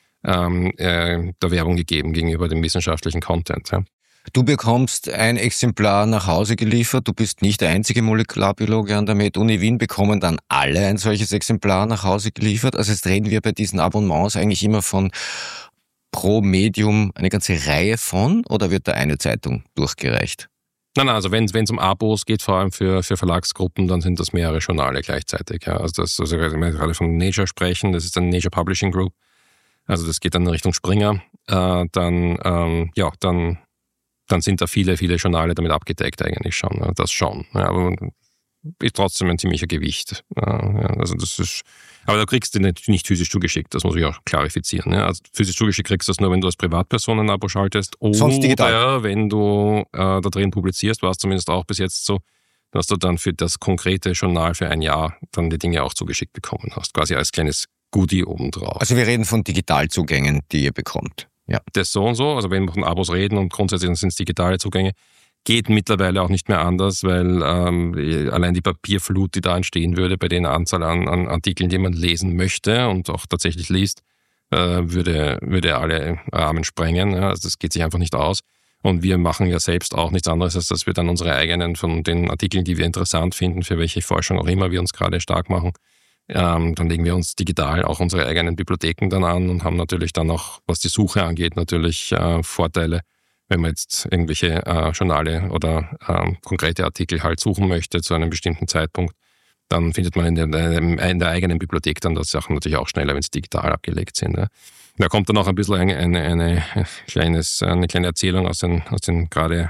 der Werbung gegeben gegenüber dem wissenschaftlichen Content. Ja.
Du bekommst ein Exemplar nach Hause geliefert. Du bist nicht der einzige Molekularbiologe an der Med-Uni Wien. Bekommen dann alle ein solches Exemplar nach Hause geliefert? Also jetzt reden wir bei diesen Abonnements eigentlich immer von pro Medium eine ganze Reihe von, oder wird da eine Zeitung durchgereicht?
Nein, also wenn es um Abos geht, vor allem für Verlagsgruppen, dann sind das mehrere Journale gleichzeitig. Ja. Also wenn wir gerade von Nature sprechen, das ist eine Nature Publishing Group. Also das geht dann in Richtung Springer. Dann sind da viele Journale damit abgedeckt eigentlich schon. Das schon. Ja, aber ist trotzdem ein ziemlicher Gewicht. Also das ist, aber da kriegst du nicht physisch zugeschickt, das muss ich auch klarifizieren. Ja. Also physisch zugeschickt kriegst du das nur, wenn du als Privatperson ein Abo schaltest.
Sonst digital.
Oder wenn du da drin publizierst, war es zumindest auch bis jetzt so, dass du dann für das konkrete Journal für ein Jahr dann die Dinge auch zugeschickt bekommen hast. Quasi als kleines Goodie obendrauf.
Also wir reden von Digitalzugängen, die ihr bekommt. Ja.
Das so und so, also wenn wir von Abos reden und grundsätzlich sind es digitale Zugänge, geht mittlerweile auch nicht mehr anders, weil allein die Papierflut, die da entstehen würde bei den Anzahl an Artikeln, die man lesen möchte und auch tatsächlich liest, würde alle Rahmen sprengen. Ja, also das geht sich einfach nicht aus. Und wir machen ja selbst auch nichts anderes, als dass wir dann unsere eigenen von den Artikeln, die wir interessant finden, für welche Forschung auch immer wir uns gerade stark machen, dann legen wir uns digital auch unsere eigenen Bibliotheken dann an und haben natürlich dann auch, was die Suche angeht, natürlich Vorteile, wenn man jetzt irgendwelche Journale oder konkrete Artikel halt suchen möchte zu einem bestimmten Zeitpunkt, dann findet man in der eigenen Bibliothek dann das Sachen natürlich auch schneller, wenn sie digital abgelegt sind. Ja. Da kommt dann auch ein bisschen eine kleine Erzählung aus den gerade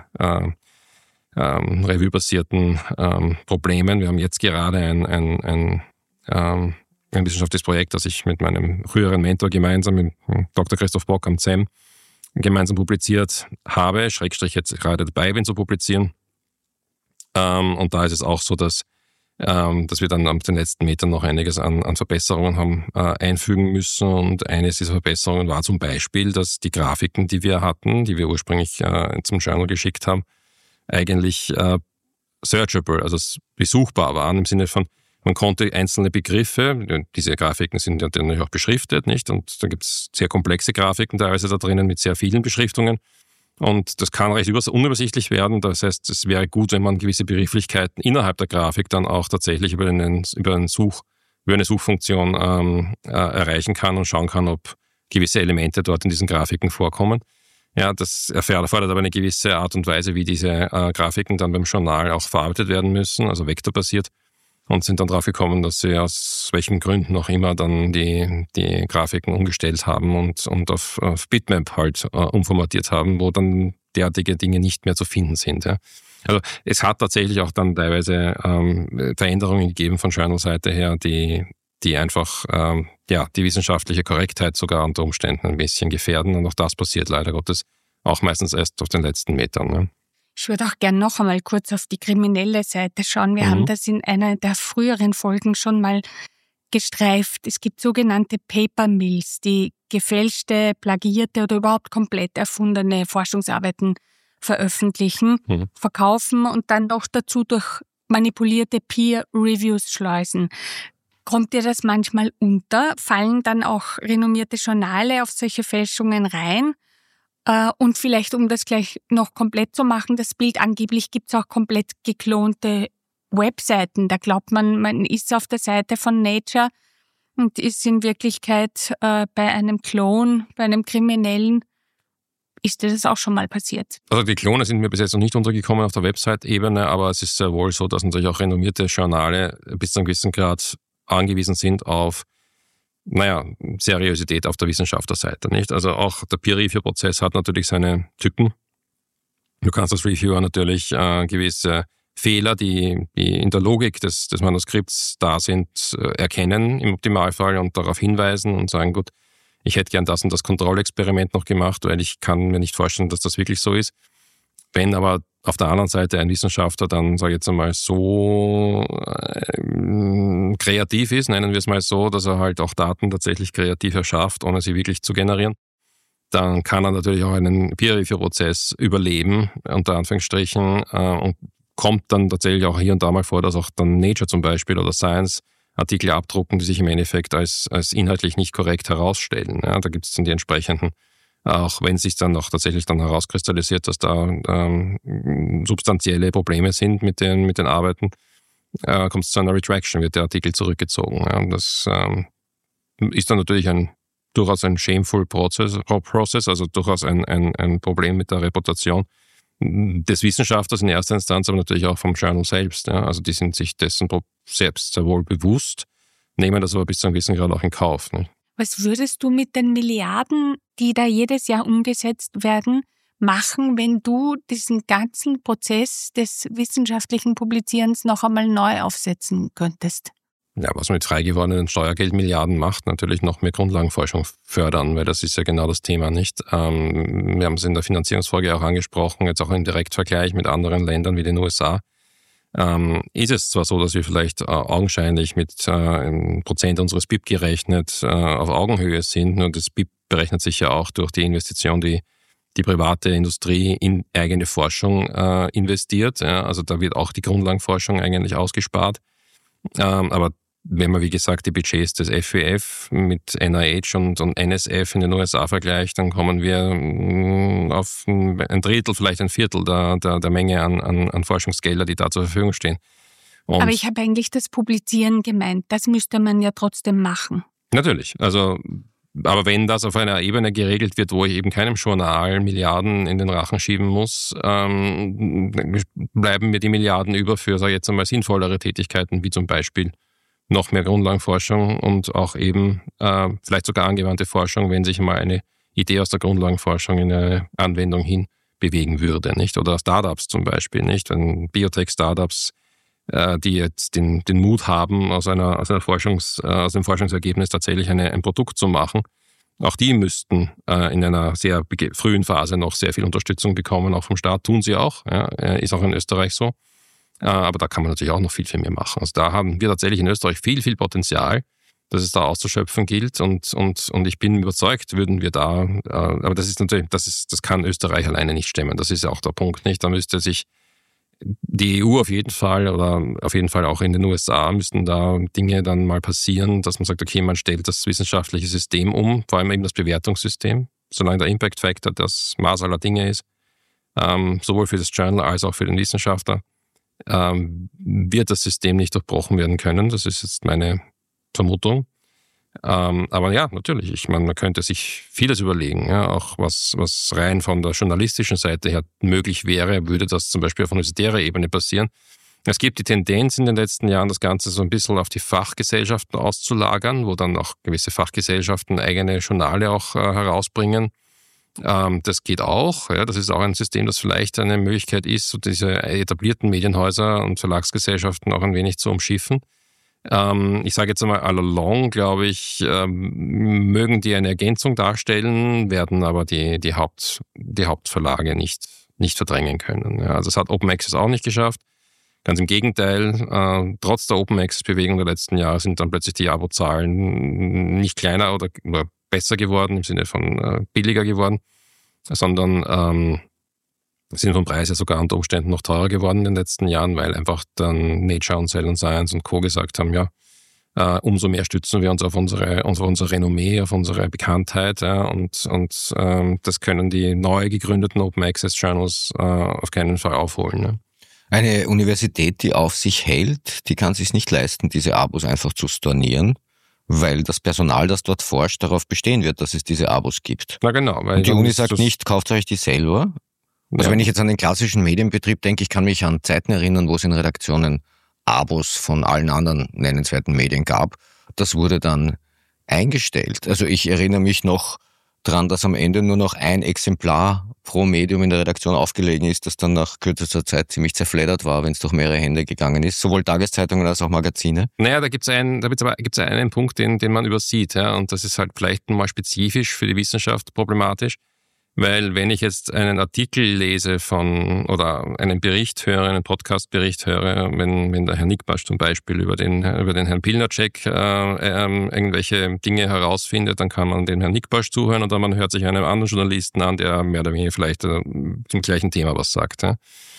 Revue-basierten Problemen. Wir haben jetzt gerade ein wissenschaftliches Projekt, das ich mit meinem früheren Mentor gemeinsam, mit Dr. Christoph Bock am ZEM, gemeinsam publiziert habe, Schrägstrich jetzt gerade dabei bin zu publizieren. Und da ist es auch so, dass wir dann auf den letzten Metern noch einiges an Verbesserungen haben einfügen müssen. Und eines dieser Verbesserungen war zum Beispiel, dass die Grafiken, die wir hatten, die wir ursprünglich zum Journal geschickt haben, eigentlich searchable, also besuchbar waren im Sinne von, man konnte einzelne Begriffe, diese Grafiken sind ja natürlich auch beschriftet, nicht? Und da gibt es sehr komplexe Grafiken teilweise da drinnen mit sehr vielen Beschriftungen. Und das kann recht unübersichtlich werden. Das heißt, es wäre gut, wenn man gewisse Begrifflichkeiten innerhalb der Grafik dann auch tatsächlich über eine Suchfunktion erreichen kann und schauen kann, ob gewisse Elemente dort in diesen Grafiken vorkommen. Ja, das erfordert aber eine gewisse Art und Weise, wie diese Grafiken dann beim Journal auch verarbeitet werden müssen, also vektorbasiert. Und sind dann drauf gekommen, dass sie aus welchen Gründen auch immer dann die Grafiken umgestellt haben und auf Bitmap halt umformatiert haben, wo dann derartige Dinge nicht mehr zu finden sind. Ja. Also es hat tatsächlich auch dann teilweise Veränderungen gegeben von Journal-Seite her, die einfach die wissenschaftliche Korrektheit sogar unter Umständen ein bisschen gefährden. Und auch das passiert leider Gottes auch meistens erst auf den letzten Metern. Ne.
Ich würde auch gern noch einmal kurz auf die kriminelle Seite schauen. Wir haben das in einer der früheren Folgen schon mal gestreift. Es gibt sogenannte Paper Mills, die gefälschte, plagierte oder überhaupt komplett erfundene Forschungsarbeiten veröffentlichen, verkaufen und dann noch dazu durch manipulierte Peer-Reviews schleusen. Kommt dir das manchmal unter? Fallen dann auch renommierte Journale auf solche Fälschungen rein? Und vielleicht, um das gleich noch komplett zu machen, das Bild, angeblich gibt es auch komplett geklonte Webseiten. Da glaubt man ist auf der Seite von Nature und ist in Wirklichkeit bei einem Klon, bei einem Kriminellen Ist dir das auch schon mal passiert?
Also die Klone sind mir bis jetzt noch nicht untergekommen auf der Website-Ebene, aber es ist sehr wohl so, dass natürlich auch renommierte Journale bis zu einem gewissen Grad angewiesen sind auf Seriosität auf der Wissenschaftlerseite, nicht? Also auch der Peer-Review-Prozess hat natürlich seine Tücken. Du kannst als Reviewer natürlich gewisse Fehler, die in der Logik des Manuskripts da sind, erkennen im Optimalfall und darauf hinweisen und sagen, gut, ich hätte gern das und das Kontrollexperiment noch gemacht, weil ich kann mir nicht vorstellen, dass das wirklich so ist. Wenn aber auf der anderen Seite ein Wissenschaftler dann, sage ich jetzt einmal, so kreativ ist, nennen wir es mal so, dass er halt auch Daten tatsächlich kreativ erschafft, ohne sie wirklich zu generieren, dann kann er natürlich auch einen Peer-Review-Prozess überleben, unter Anführungsstrichen, und kommt dann tatsächlich auch hier und da mal vor, dass auch dann Nature zum Beispiel oder Science Artikel abdrucken, die sich im Endeffekt als inhaltlich nicht korrekt herausstellen. Ja, da gibt es dann die entsprechenden, auch wenn es sich dann auch tatsächlich dann herauskristallisiert, dass da substanzielle Probleme sind mit den Arbeiten, kommt es zu einer Retraction, wird der Artikel zurückgezogen. Ja, das ist dann natürlich durchaus ein shameful Process, also durchaus ein Problem mit der Reputation des Wissenschaftlers in erster Instanz, aber natürlich auch vom Journal selbst. Ja. Also die sind sich dessen selbst sehr wohl bewusst, nehmen das aber bis zu einem gewissen Grad auch in Kauf. Ne.
Was würdest du mit den Milliarden, die da jedes Jahr umgesetzt werden, machen, wenn du diesen ganzen Prozess des wissenschaftlichen Publizierens noch einmal neu aufsetzen könntest?
Ja, was man mit frei gewordenen Steuergeldmilliarden macht, natürlich noch mehr Grundlagenforschung fördern, weil das ist ja genau das Thema, nicht? Wir haben es in der Finanzierungsfolge auch angesprochen, jetzt auch im Direktvergleich mit anderen Ländern wie den USA. Ist es zwar so, dass wir vielleicht augenscheinlich mit einem Prozent unseres BIP gerechnet auf Augenhöhe sind, nur das BIP berechnet sich ja auch durch die Investition, die private Industrie in eigene Forschung investiert. Ja, also da wird auch die Grundlagenforschung eigentlich ausgespart. Aber wenn man, wie gesagt, die Budgets des FWF mit NIH und NSF in den USA vergleicht, dann kommen wir auf ein Drittel, vielleicht ein Viertel der Menge an Forschungsgelder, die da zur Verfügung stehen. Und
aber ich habe eigentlich das Publizieren gemeint. Das müsste man ja trotzdem machen.
Natürlich. Also, aber wenn das auf einer Ebene geregelt wird, wo ich eben keinem Journal Milliarden in den Rachen schieben muss, bleiben mir die Milliarden über für, sage ich jetzt einmal, sinnvollere Tätigkeiten, wie zum Beispiel noch mehr Grundlagenforschung und auch eben vielleicht sogar angewandte Forschung, wenn sich mal eine Idee aus der Grundlagenforschung in eine Anwendung hin bewegen würde, nicht? Oder Startups zum Beispiel, nicht? Wenn Biotech-Startups, die jetzt den Mut haben, aus dem Forschungsergebnis tatsächlich ein Produkt zu machen, auch die müssten in einer sehr frühen Phase noch sehr viel Unterstützung bekommen, auch vom Staat, tun sie auch, ja, ist auch in Österreich so. Aber da kann man natürlich auch noch viel, viel mehr machen. Also da haben wir tatsächlich in Österreich viel, viel Potenzial, das es da auszuschöpfen gilt. Und ich bin überzeugt, würden wir da, aber das ist natürlich, das kann Österreich alleine nicht stemmen. Das ist ja auch der Punkt, nicht? Da müsste sich die EU auf jeden Fall oder auf jeden Fall auch in den USA müssten da Dinge dann mal passieren, dass man sagt, okay, man stellt das wissenschaftliche System um, vor allem eben das Bewertungssystem, solange der Impact Factor das Maß aller Dinge ist, sowohl für das Journal als auch für den Wissenschaftler, wird das System nicht durchbrochen werden können. Das ist jetzt meine Vermutung. Aber ja, natürlich, man könnte sich vieles überlegen, ja, auch was rein von der journalistischen Seite her möglich wäre, würde das zum Beispiel auf universitärer Ebene passieren. Es gibt die Tendenz in den letzten Jahren, das Ganze so ein bisschen auf die Fachgesellschaften auszulagern, wo dann auch gewisse Fachgesellschaften eigene Journale auch herausbringen. Das geht auch. Ja, das ist auch ein System, das vielleicht eine Möglichkeit ist, so diese etablierten Medienhäuser und Verlagsgesellschaften auch ein wenig zu umschiffen. Ich sage jetzt einmal, all along, glaube ich, mögen die eine Ergänzung darstellen, werden aber die Hauptverlage nicht verdrängen können. Ja, also das hat Open Access auch nicht geschafft. Ganz im Gegenteil, trotz der Open Access-Bewegung der letzten Jahre sind dann plötzlich die Abozahlen nicht kleiner oder besser geworden, im Sinne von billiger geworden, sondern sind vom Preis ja sogar unter Umständen noch teurer geworden in den letzten Jahren, weil einfach dann Nature und Cell and Science und Co. gesagt haben, ja, umso mehr stützen wir uns auf unser Renommee, auf unsere Bekanntheit, ja, und das können die neu gegründeten Open Access Journals auf keinen Fall aufholen. Ne?
Eine Universität, die auf sich hält, die kann sich nicht leisten, diese Abos einfach zu stornieren weil das Personal, das dort forscht, darauf bestehen wird, dass es diese Abos gibt.
Na genau. Weil
und die Uni sagt nicht, kauft euch die selber. Also wenn ich jetzt an den klassischen Medienbetrieb denke, ich kann mich an Zeiten erinnern, wo es in Redaktionen Abos von allen anderen nennenswerten Medien gab. Das wurde dann eingestellt. Also ich erinnere mich noch dran, dass am Ende nur noch ein Exemplar pro Medium in der Redaktion aufgelegen ist, das dann nach kürzester Zeit ziemlich zerfleddert war, wenn es durch mehrere Hände gegangen ist, sowohl Tageszeitungen als auch Magazine.
Naja, da gibt's einen Punkt, den man übersieht, ja, und das ist halt vielleicht mal spezifisch für die Wissenschaft problematisch, weil wenn ich jetzt einen Artikel lese oder einen Bericht höre, einen Podcast-Bericht höre, wenn der Herr Nickbasch zum Beispiel über den Herrn Pilnacek irgendwelche Dinge herausfindet, dann kann man dem Herrn Nickbasch zuhören oder man hört sich einem anderen Journalisten an, der mehr oder weniger vielleicht zum gleichen Thema was sagt. Ja.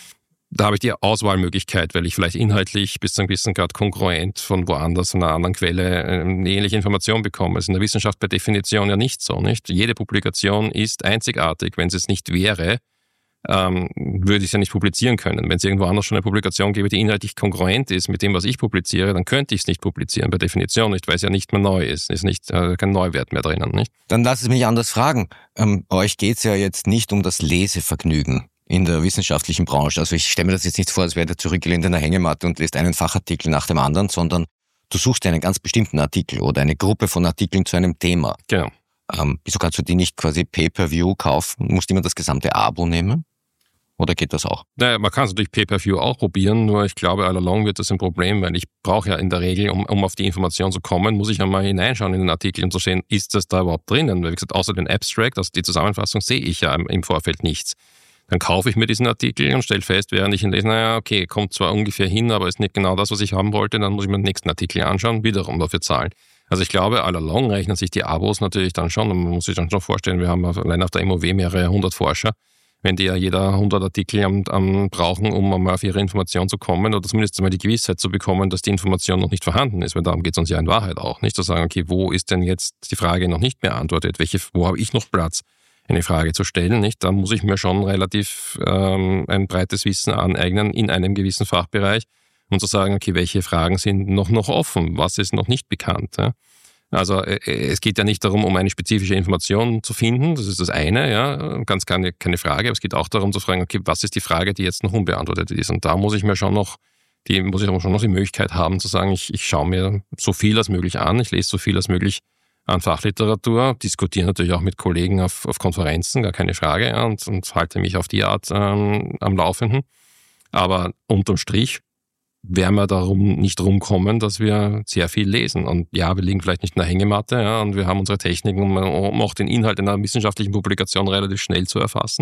Da habe ich die Auswahlmöglichkeit, weil ich vielleicht inhaltlich bis zu einem gewissen Grad kongruent von woanders, von einer anderen Quelle eine ähnliche Information bekomme. Das ist in der Wissenschaft per Definition ja nicht so, nicht? Jede Publikation ist einzigartig. Wenn es nicht wäre, würde ich es ja nicht publizieren können. Wenn es irgendwo anders schon eine Publikation gäbe, die inhaltlich kongruent ist mit dem, was ich publiziere, dann könnte ich es nicht publizieren, per Definition nicht, weil es ja nicht mehr neu ist. Es ist nicht kein Neuwert mehr drinnen, nicht?
Dann lass es mich anders fragen. Euch geht es ja jetzt nicht um das Lesevergnügen in der wissenschaftlichen Branche. Also ich stelle mir das jetzt nicht vor, als wäre der zurückgelehnt in der Hängematte und liest einen Fachartikel nach dem anderen, sondern du suchst dir einen ganz bestimmten Artikel oder eine Gruppe von Artikeln zu einem Thema.
Genau.
Wieso kannst du die nicht quasi Pay-per-View kaufen? Musst du immer das gesamte Abo nehmen? Oder geht das auch?
Naja, man kann es natürlich Pay-per-View auch probieren, nur ich glaube, all along wird das ein Problem, weil ich brauche ja in der Regel, um auf die Information zu kommen, muss ich ja mal hineinschauen in den Artikel und zu sehen, ist das da überhaupt drinnen? Weil wie gesagt, außer den Abstract, also die Zusammenfassung, sehe ich ja im Vorfeld nichts. Dann kaufe ich mir diesen Artikel und stelle fest, während ich ihn lese, naja, okay, kommt zwar ungefähr hin, aber ist nicht genau das, was ich haben wollte, dann muss ich mir den nächsten Artikel anschauen, wiederum dafür zahlen. Also ich glaube, all along rechnen sich die Abos natürlich dann schon, und man muss sich dann schon vorstellen, wir haben allein auf der MOW mehrere 100 Forscher, wenn die ja jeder 100 Artikel brauchen, um einmal auf ihre Information zu kommen oder zumindest einmal die Gewissheit zu bekommen, dass die Information noch nicht vorhanden ist, weil darum geht es uns ja in Wahrheit auch, nicht zu sagen, okay, wo ist denn jetzt die Frage noch nicht beantwortet, wo habe ich noch Platz, eine Frage zu stellen, nicht? Da muss ich mir schon relativ ein breites Wissen aneignen in einem gewissen Fachbereich und zu sagen, okay, welche Fragen sind noch offen, was ist noch nicht bekannt. Ja? Also es geht ja nicht darum, um eine spezifische Information zu finden, das ist das eine, ja, ganz keine Frage, aber es geht auch darum zu fragen, okay, was ist die Frage, die jetzt noch unbeantwortet ist? Und da muss ich schon noch die Möglichkeit haben zu sagen, ich schaue mir so viel als möglich an, ich lese so viel als möglich an Fachliteratur, diskutiere natürlich auch mit Kollegen auf Konferenzen, gar keine Frage, ja, und halte mich auf die Art am Laufenden. Aber unterm Strich werden wir darum nicht rumkommen, dass wir sehr viel lesen. Und ja, wir liegen vielleicht nicht in der Hängematte, ja, und wir haben unsere Techniken, um auch den Inhalt einer wissenschaftlichen Publikation relativ schnell zu erfassen.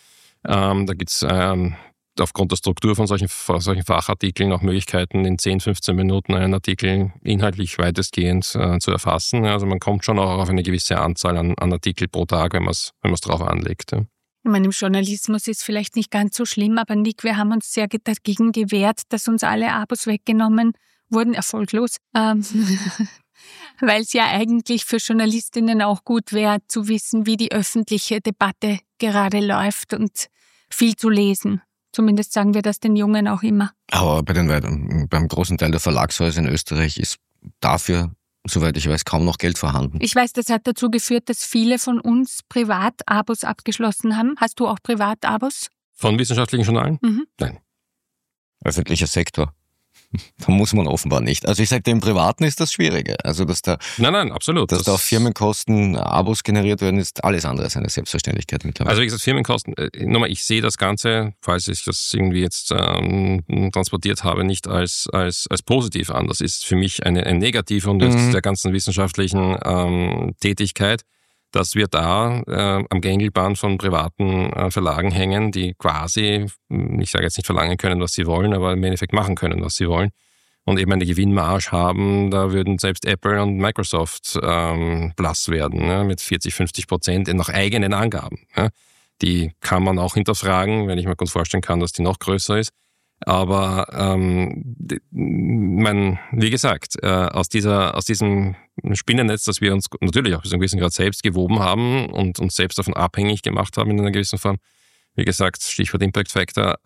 Da gibt's aufgrund der Struktur von solchen Fachartikeln auch Möglichkeiten, in 10, 15 Minuten einen Artikel inhaltlich weitestgehend zu erfassen. Also man kommt schon auch auf eine gewisse Anzahl an Artikel pro Tag, wenn man es drauf anlegt. Ja.
Ich meine, im Journalismus ist vielleicht nicht ganz so schlimm, aber Nick, wir haben uns sehr dagegen gewehrt, dass uns alle Abos weggenommen wurden, erfolglos, weil es ja eigentlich für Journalistinnen auch gut wäre, zu wissen, wie die öffentliche Debatte gerade läuft und viel zu lesen. Zumindest sagen wir das den Jungen auch immer.
Aber beim großen Teil der Verlagshäuser in Österreich ist dafür, soweit ich weiß, kaum noch Geld vorhanden.
Ich weiß, das hat dazu geführt, dass viele von uns Privatabos abgeschlossen haben. Hast du auch Privatabos?
Von wissenschaftlichen Journalen?
Mhm.
Nein.
Öffentlicher Sektor. Da muss man offenbar nicht. Also ich sage, im Privaten ist das Schwierige. Also
Nein, absolut.
Dass da auf Firmenkosten Abos generiert werden, ist alles andere als eine Selbstverständlichkeit mittlerweile.
Also wie gesagt, Firmenkosten, nochmal, ich sehe das Ganze, falls ich das irgendwie jetzt transportiert habe, nicht als positiv an. Das ist für mich ein Negativ und der ganzen wissenschaftlichen Tätigkeit, dass wir da am Gängelband von privaten Verlagen hängen, die quasi, ich sage jetzt nicht verlangen können, was sie wollen, aber im Endeffekt machen können, was sie wollen. Und eben eine Gewinnmarge haben, da würden selbst Apple und Microsoft blass werden, ne, mit 40-50% nach eigenen Angaben. Ja. Die kann man auch hinterfragen, wenn ich mir gut vorstellen kann, dass die noch größer ist. Aber wie gesagt, aus diesem Spinnennetz, das wir uns natürlich auch bis zu einem gewissen Grad selbst gewoben haben und uns selbst davon abhängig gemacht haben in einer gewissen Form, wie gesagt, Stichwort Impact Factor,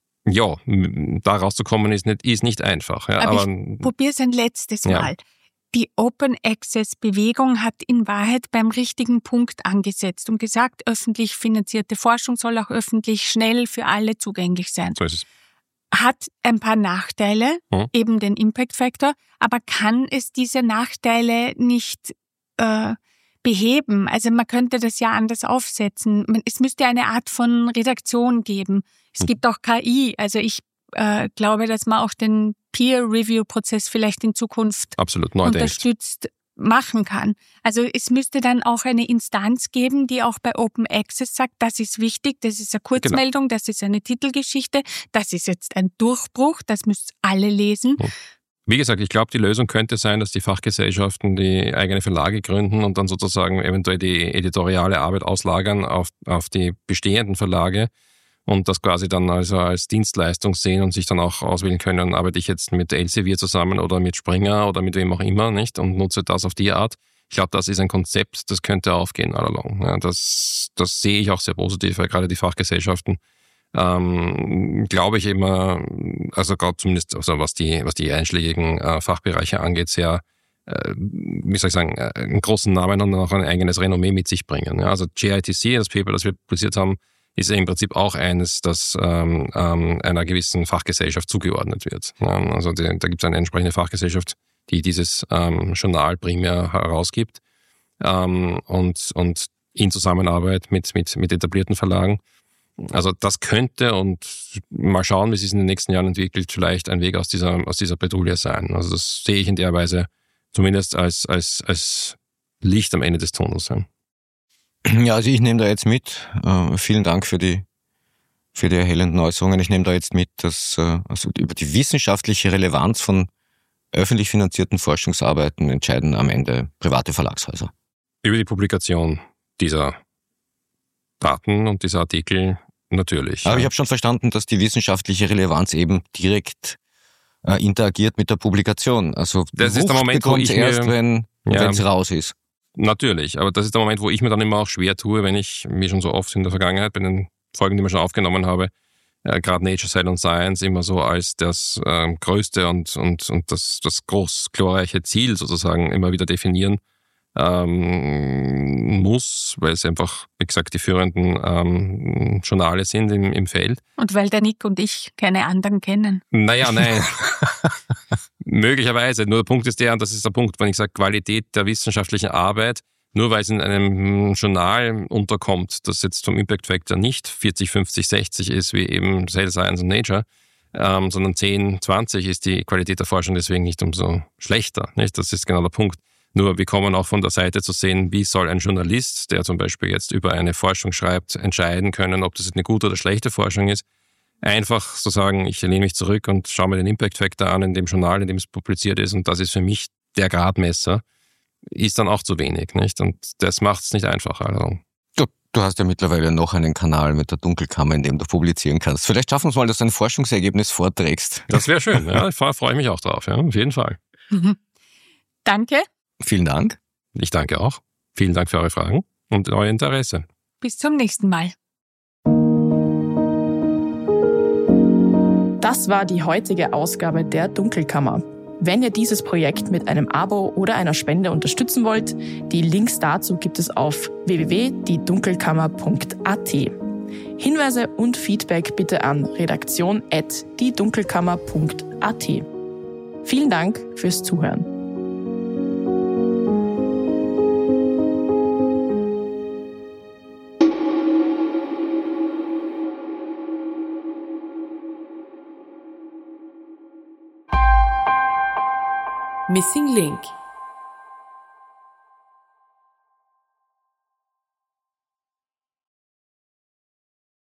da rauszukommen ist nicht einfach. Ja,
aber ich probiere es ein letztes Mal. die Open Access Bewegung hat in Wahrheit beim richtigen Punkt angesetzt und gesagt, öffentlich finanzierte Forschung soll auch öffentlich schnell für alle zugänglich sein.
So ist es.
Hat ein paar Nachteile, eben den Impact Factor, aber kann es diese Nachteile nicht beheben? Also man könnte das ja anders aufsetzen. Es müsste eine Art von Redaktion geben. Es gibt auch KI. Also ich glaube, dass man auch den Peer-Review-Prozess vielleicht in Zukunft
absolut neu
unterstützt machen kann. Also es müsste dann auch eine Instanz geben, die auch bei Open Access sagt, das ist wichtig, das ist eine Kurzmeldung, Das ist eine Titelgeschichte, das ist jetzt ein Durchbruch, das müsst alle lesen.
Wie gesagt, ich glaube, die Lösung könnte sein, dass die Fachgesellschaften die eigene Verlage gründen und dann sozusagen eventuell die editoriale Arbeit auslagern auf die bestehenden Verlage und das quasi dann also als Dienstleistung sehen und sich dann auch auswählen können, arbeite ich jetzt mit Elsevier zusammen oder mit Springer oder mit wem auch immer, nicht? Und nutze das auf die Art. Ich glaube, das ist ein Konzept, das könnte aufgehen all along. Ja, das sehe ich auch sehr positiv, weil gerade die Fachgesellschaften, glaube ich immer, also gerade zumindest also was die einschlägigen Fachbereiche angeht, sehr, wie soll ich sagen, einen großen Namen und auch ein eigenes Renommee mit sich bringen. Ja, also JITC, das Paper, das wir publiziert haben, ist im Prinzip auch eines, das einer gewissen Fachgesellschaft zugeordnet wird. Also da gibt es eine entsprechende Fachgesellschaft, die dieses Journal primär herausgibt und in Zusammenarbeit mit etablierten Verlagen. Also das könnte, und mal schauen, wie es sich in den nächsten Jahren entwickelt, vielleicht ein Weg aus dieser Bredouille sein. Also das sehe ich in der Weise zumindest als Licht am Ende des Tunnels.
Ja, also ich nehme da jetzt mit, vielen Dank für die erhellenden Äußerungen. Ich nehme da jetzt mit, dass also über die wissenschaftliche Relevanz von öffentlich finanzierten Forschungsarbeiten entscheiden am Ende private Verlagshäuser.
Über die Publikation dieser Daten und dieser Artikel natürlich.
Aber ich habe schon verstanden, dass die wissenschaftliche Relevanz eben direkt interagiert mit der Publikation. Also
das ist der Moment, wo ich
erst, wenn es raus ist.
Natürlich, aber das ist der Moment, wo ich mir dann immer auch schwer tue, wenn ich, wie schon so oft in der Vergangenheit, bei den Folgen, die wir schon aufgenommen habe, gerade Nature, Cell und Science immer so als das größte und das groß glorreiche Ziel sozusagen immer wieder definieren muss, weil es einfach, wie gesagt, die führenden Journale sind im Feld.
Und weil der Nick und ich keine anderen kennen.
Naja, nein. Möglicherweise. Nur der Punkt ist und das ist der Punkt, wenn ich sage Qualität der wissenschaftlichen Arbeit, nur weil es in einem Journal unterkommt, das jetzt vom Impact Factor nicht 40, 50, 60 ist, wie eben Cell, Science und Nature, sondern 10, 20 ist die Qualität der Forschung deswegen nicht umso schlechter. Nicht? Das ist genau der Punkt. Nur wir kommen auch von der Seite zu sehen, wie soll ein Journalist, der zum Beispiel jetzt über eine Forschung schreibt, entscheiden können, ob das eine gute oder schlechte Forschung ist. Einfach so sagen, ich lehne mich zurück und schaue mir den Impact Factor an in dem Journal, in dem es publiziert ist, und das ist für mich der Gradmesser, ist dann auch zu wenig, nicht? Und das macht es nicht einfacher. Also.
Du hast ja mittlerweile noch einen Kanal mit der Dunkelkammer, in dem du publizieren kannst. Vielleicht schaffen wir es mal, dass du ein Forschungsergebnis vorträgst.
Das wäre schön, ja. Freue ich mich auch drauf, ja, auf jeden Fall.
Danke.
Vielen Dank.
Ich danke auch. Vielen Dank für eure Fragen und euer Interesse.
Bis zum nächsten Mal.
Das war die heutige Ausgabe der Dunkelkammer. Wenn ihr dieses Projekt mit einem Abo oder einer Spende unterstützen wollt, die Links dazu gibt es auf www.diedunkelkammer.at. Hinweise und Feedback bitte an redaktion@diedunkelkammer.at. Vielen Dank fürs Zuhören.
Missing Link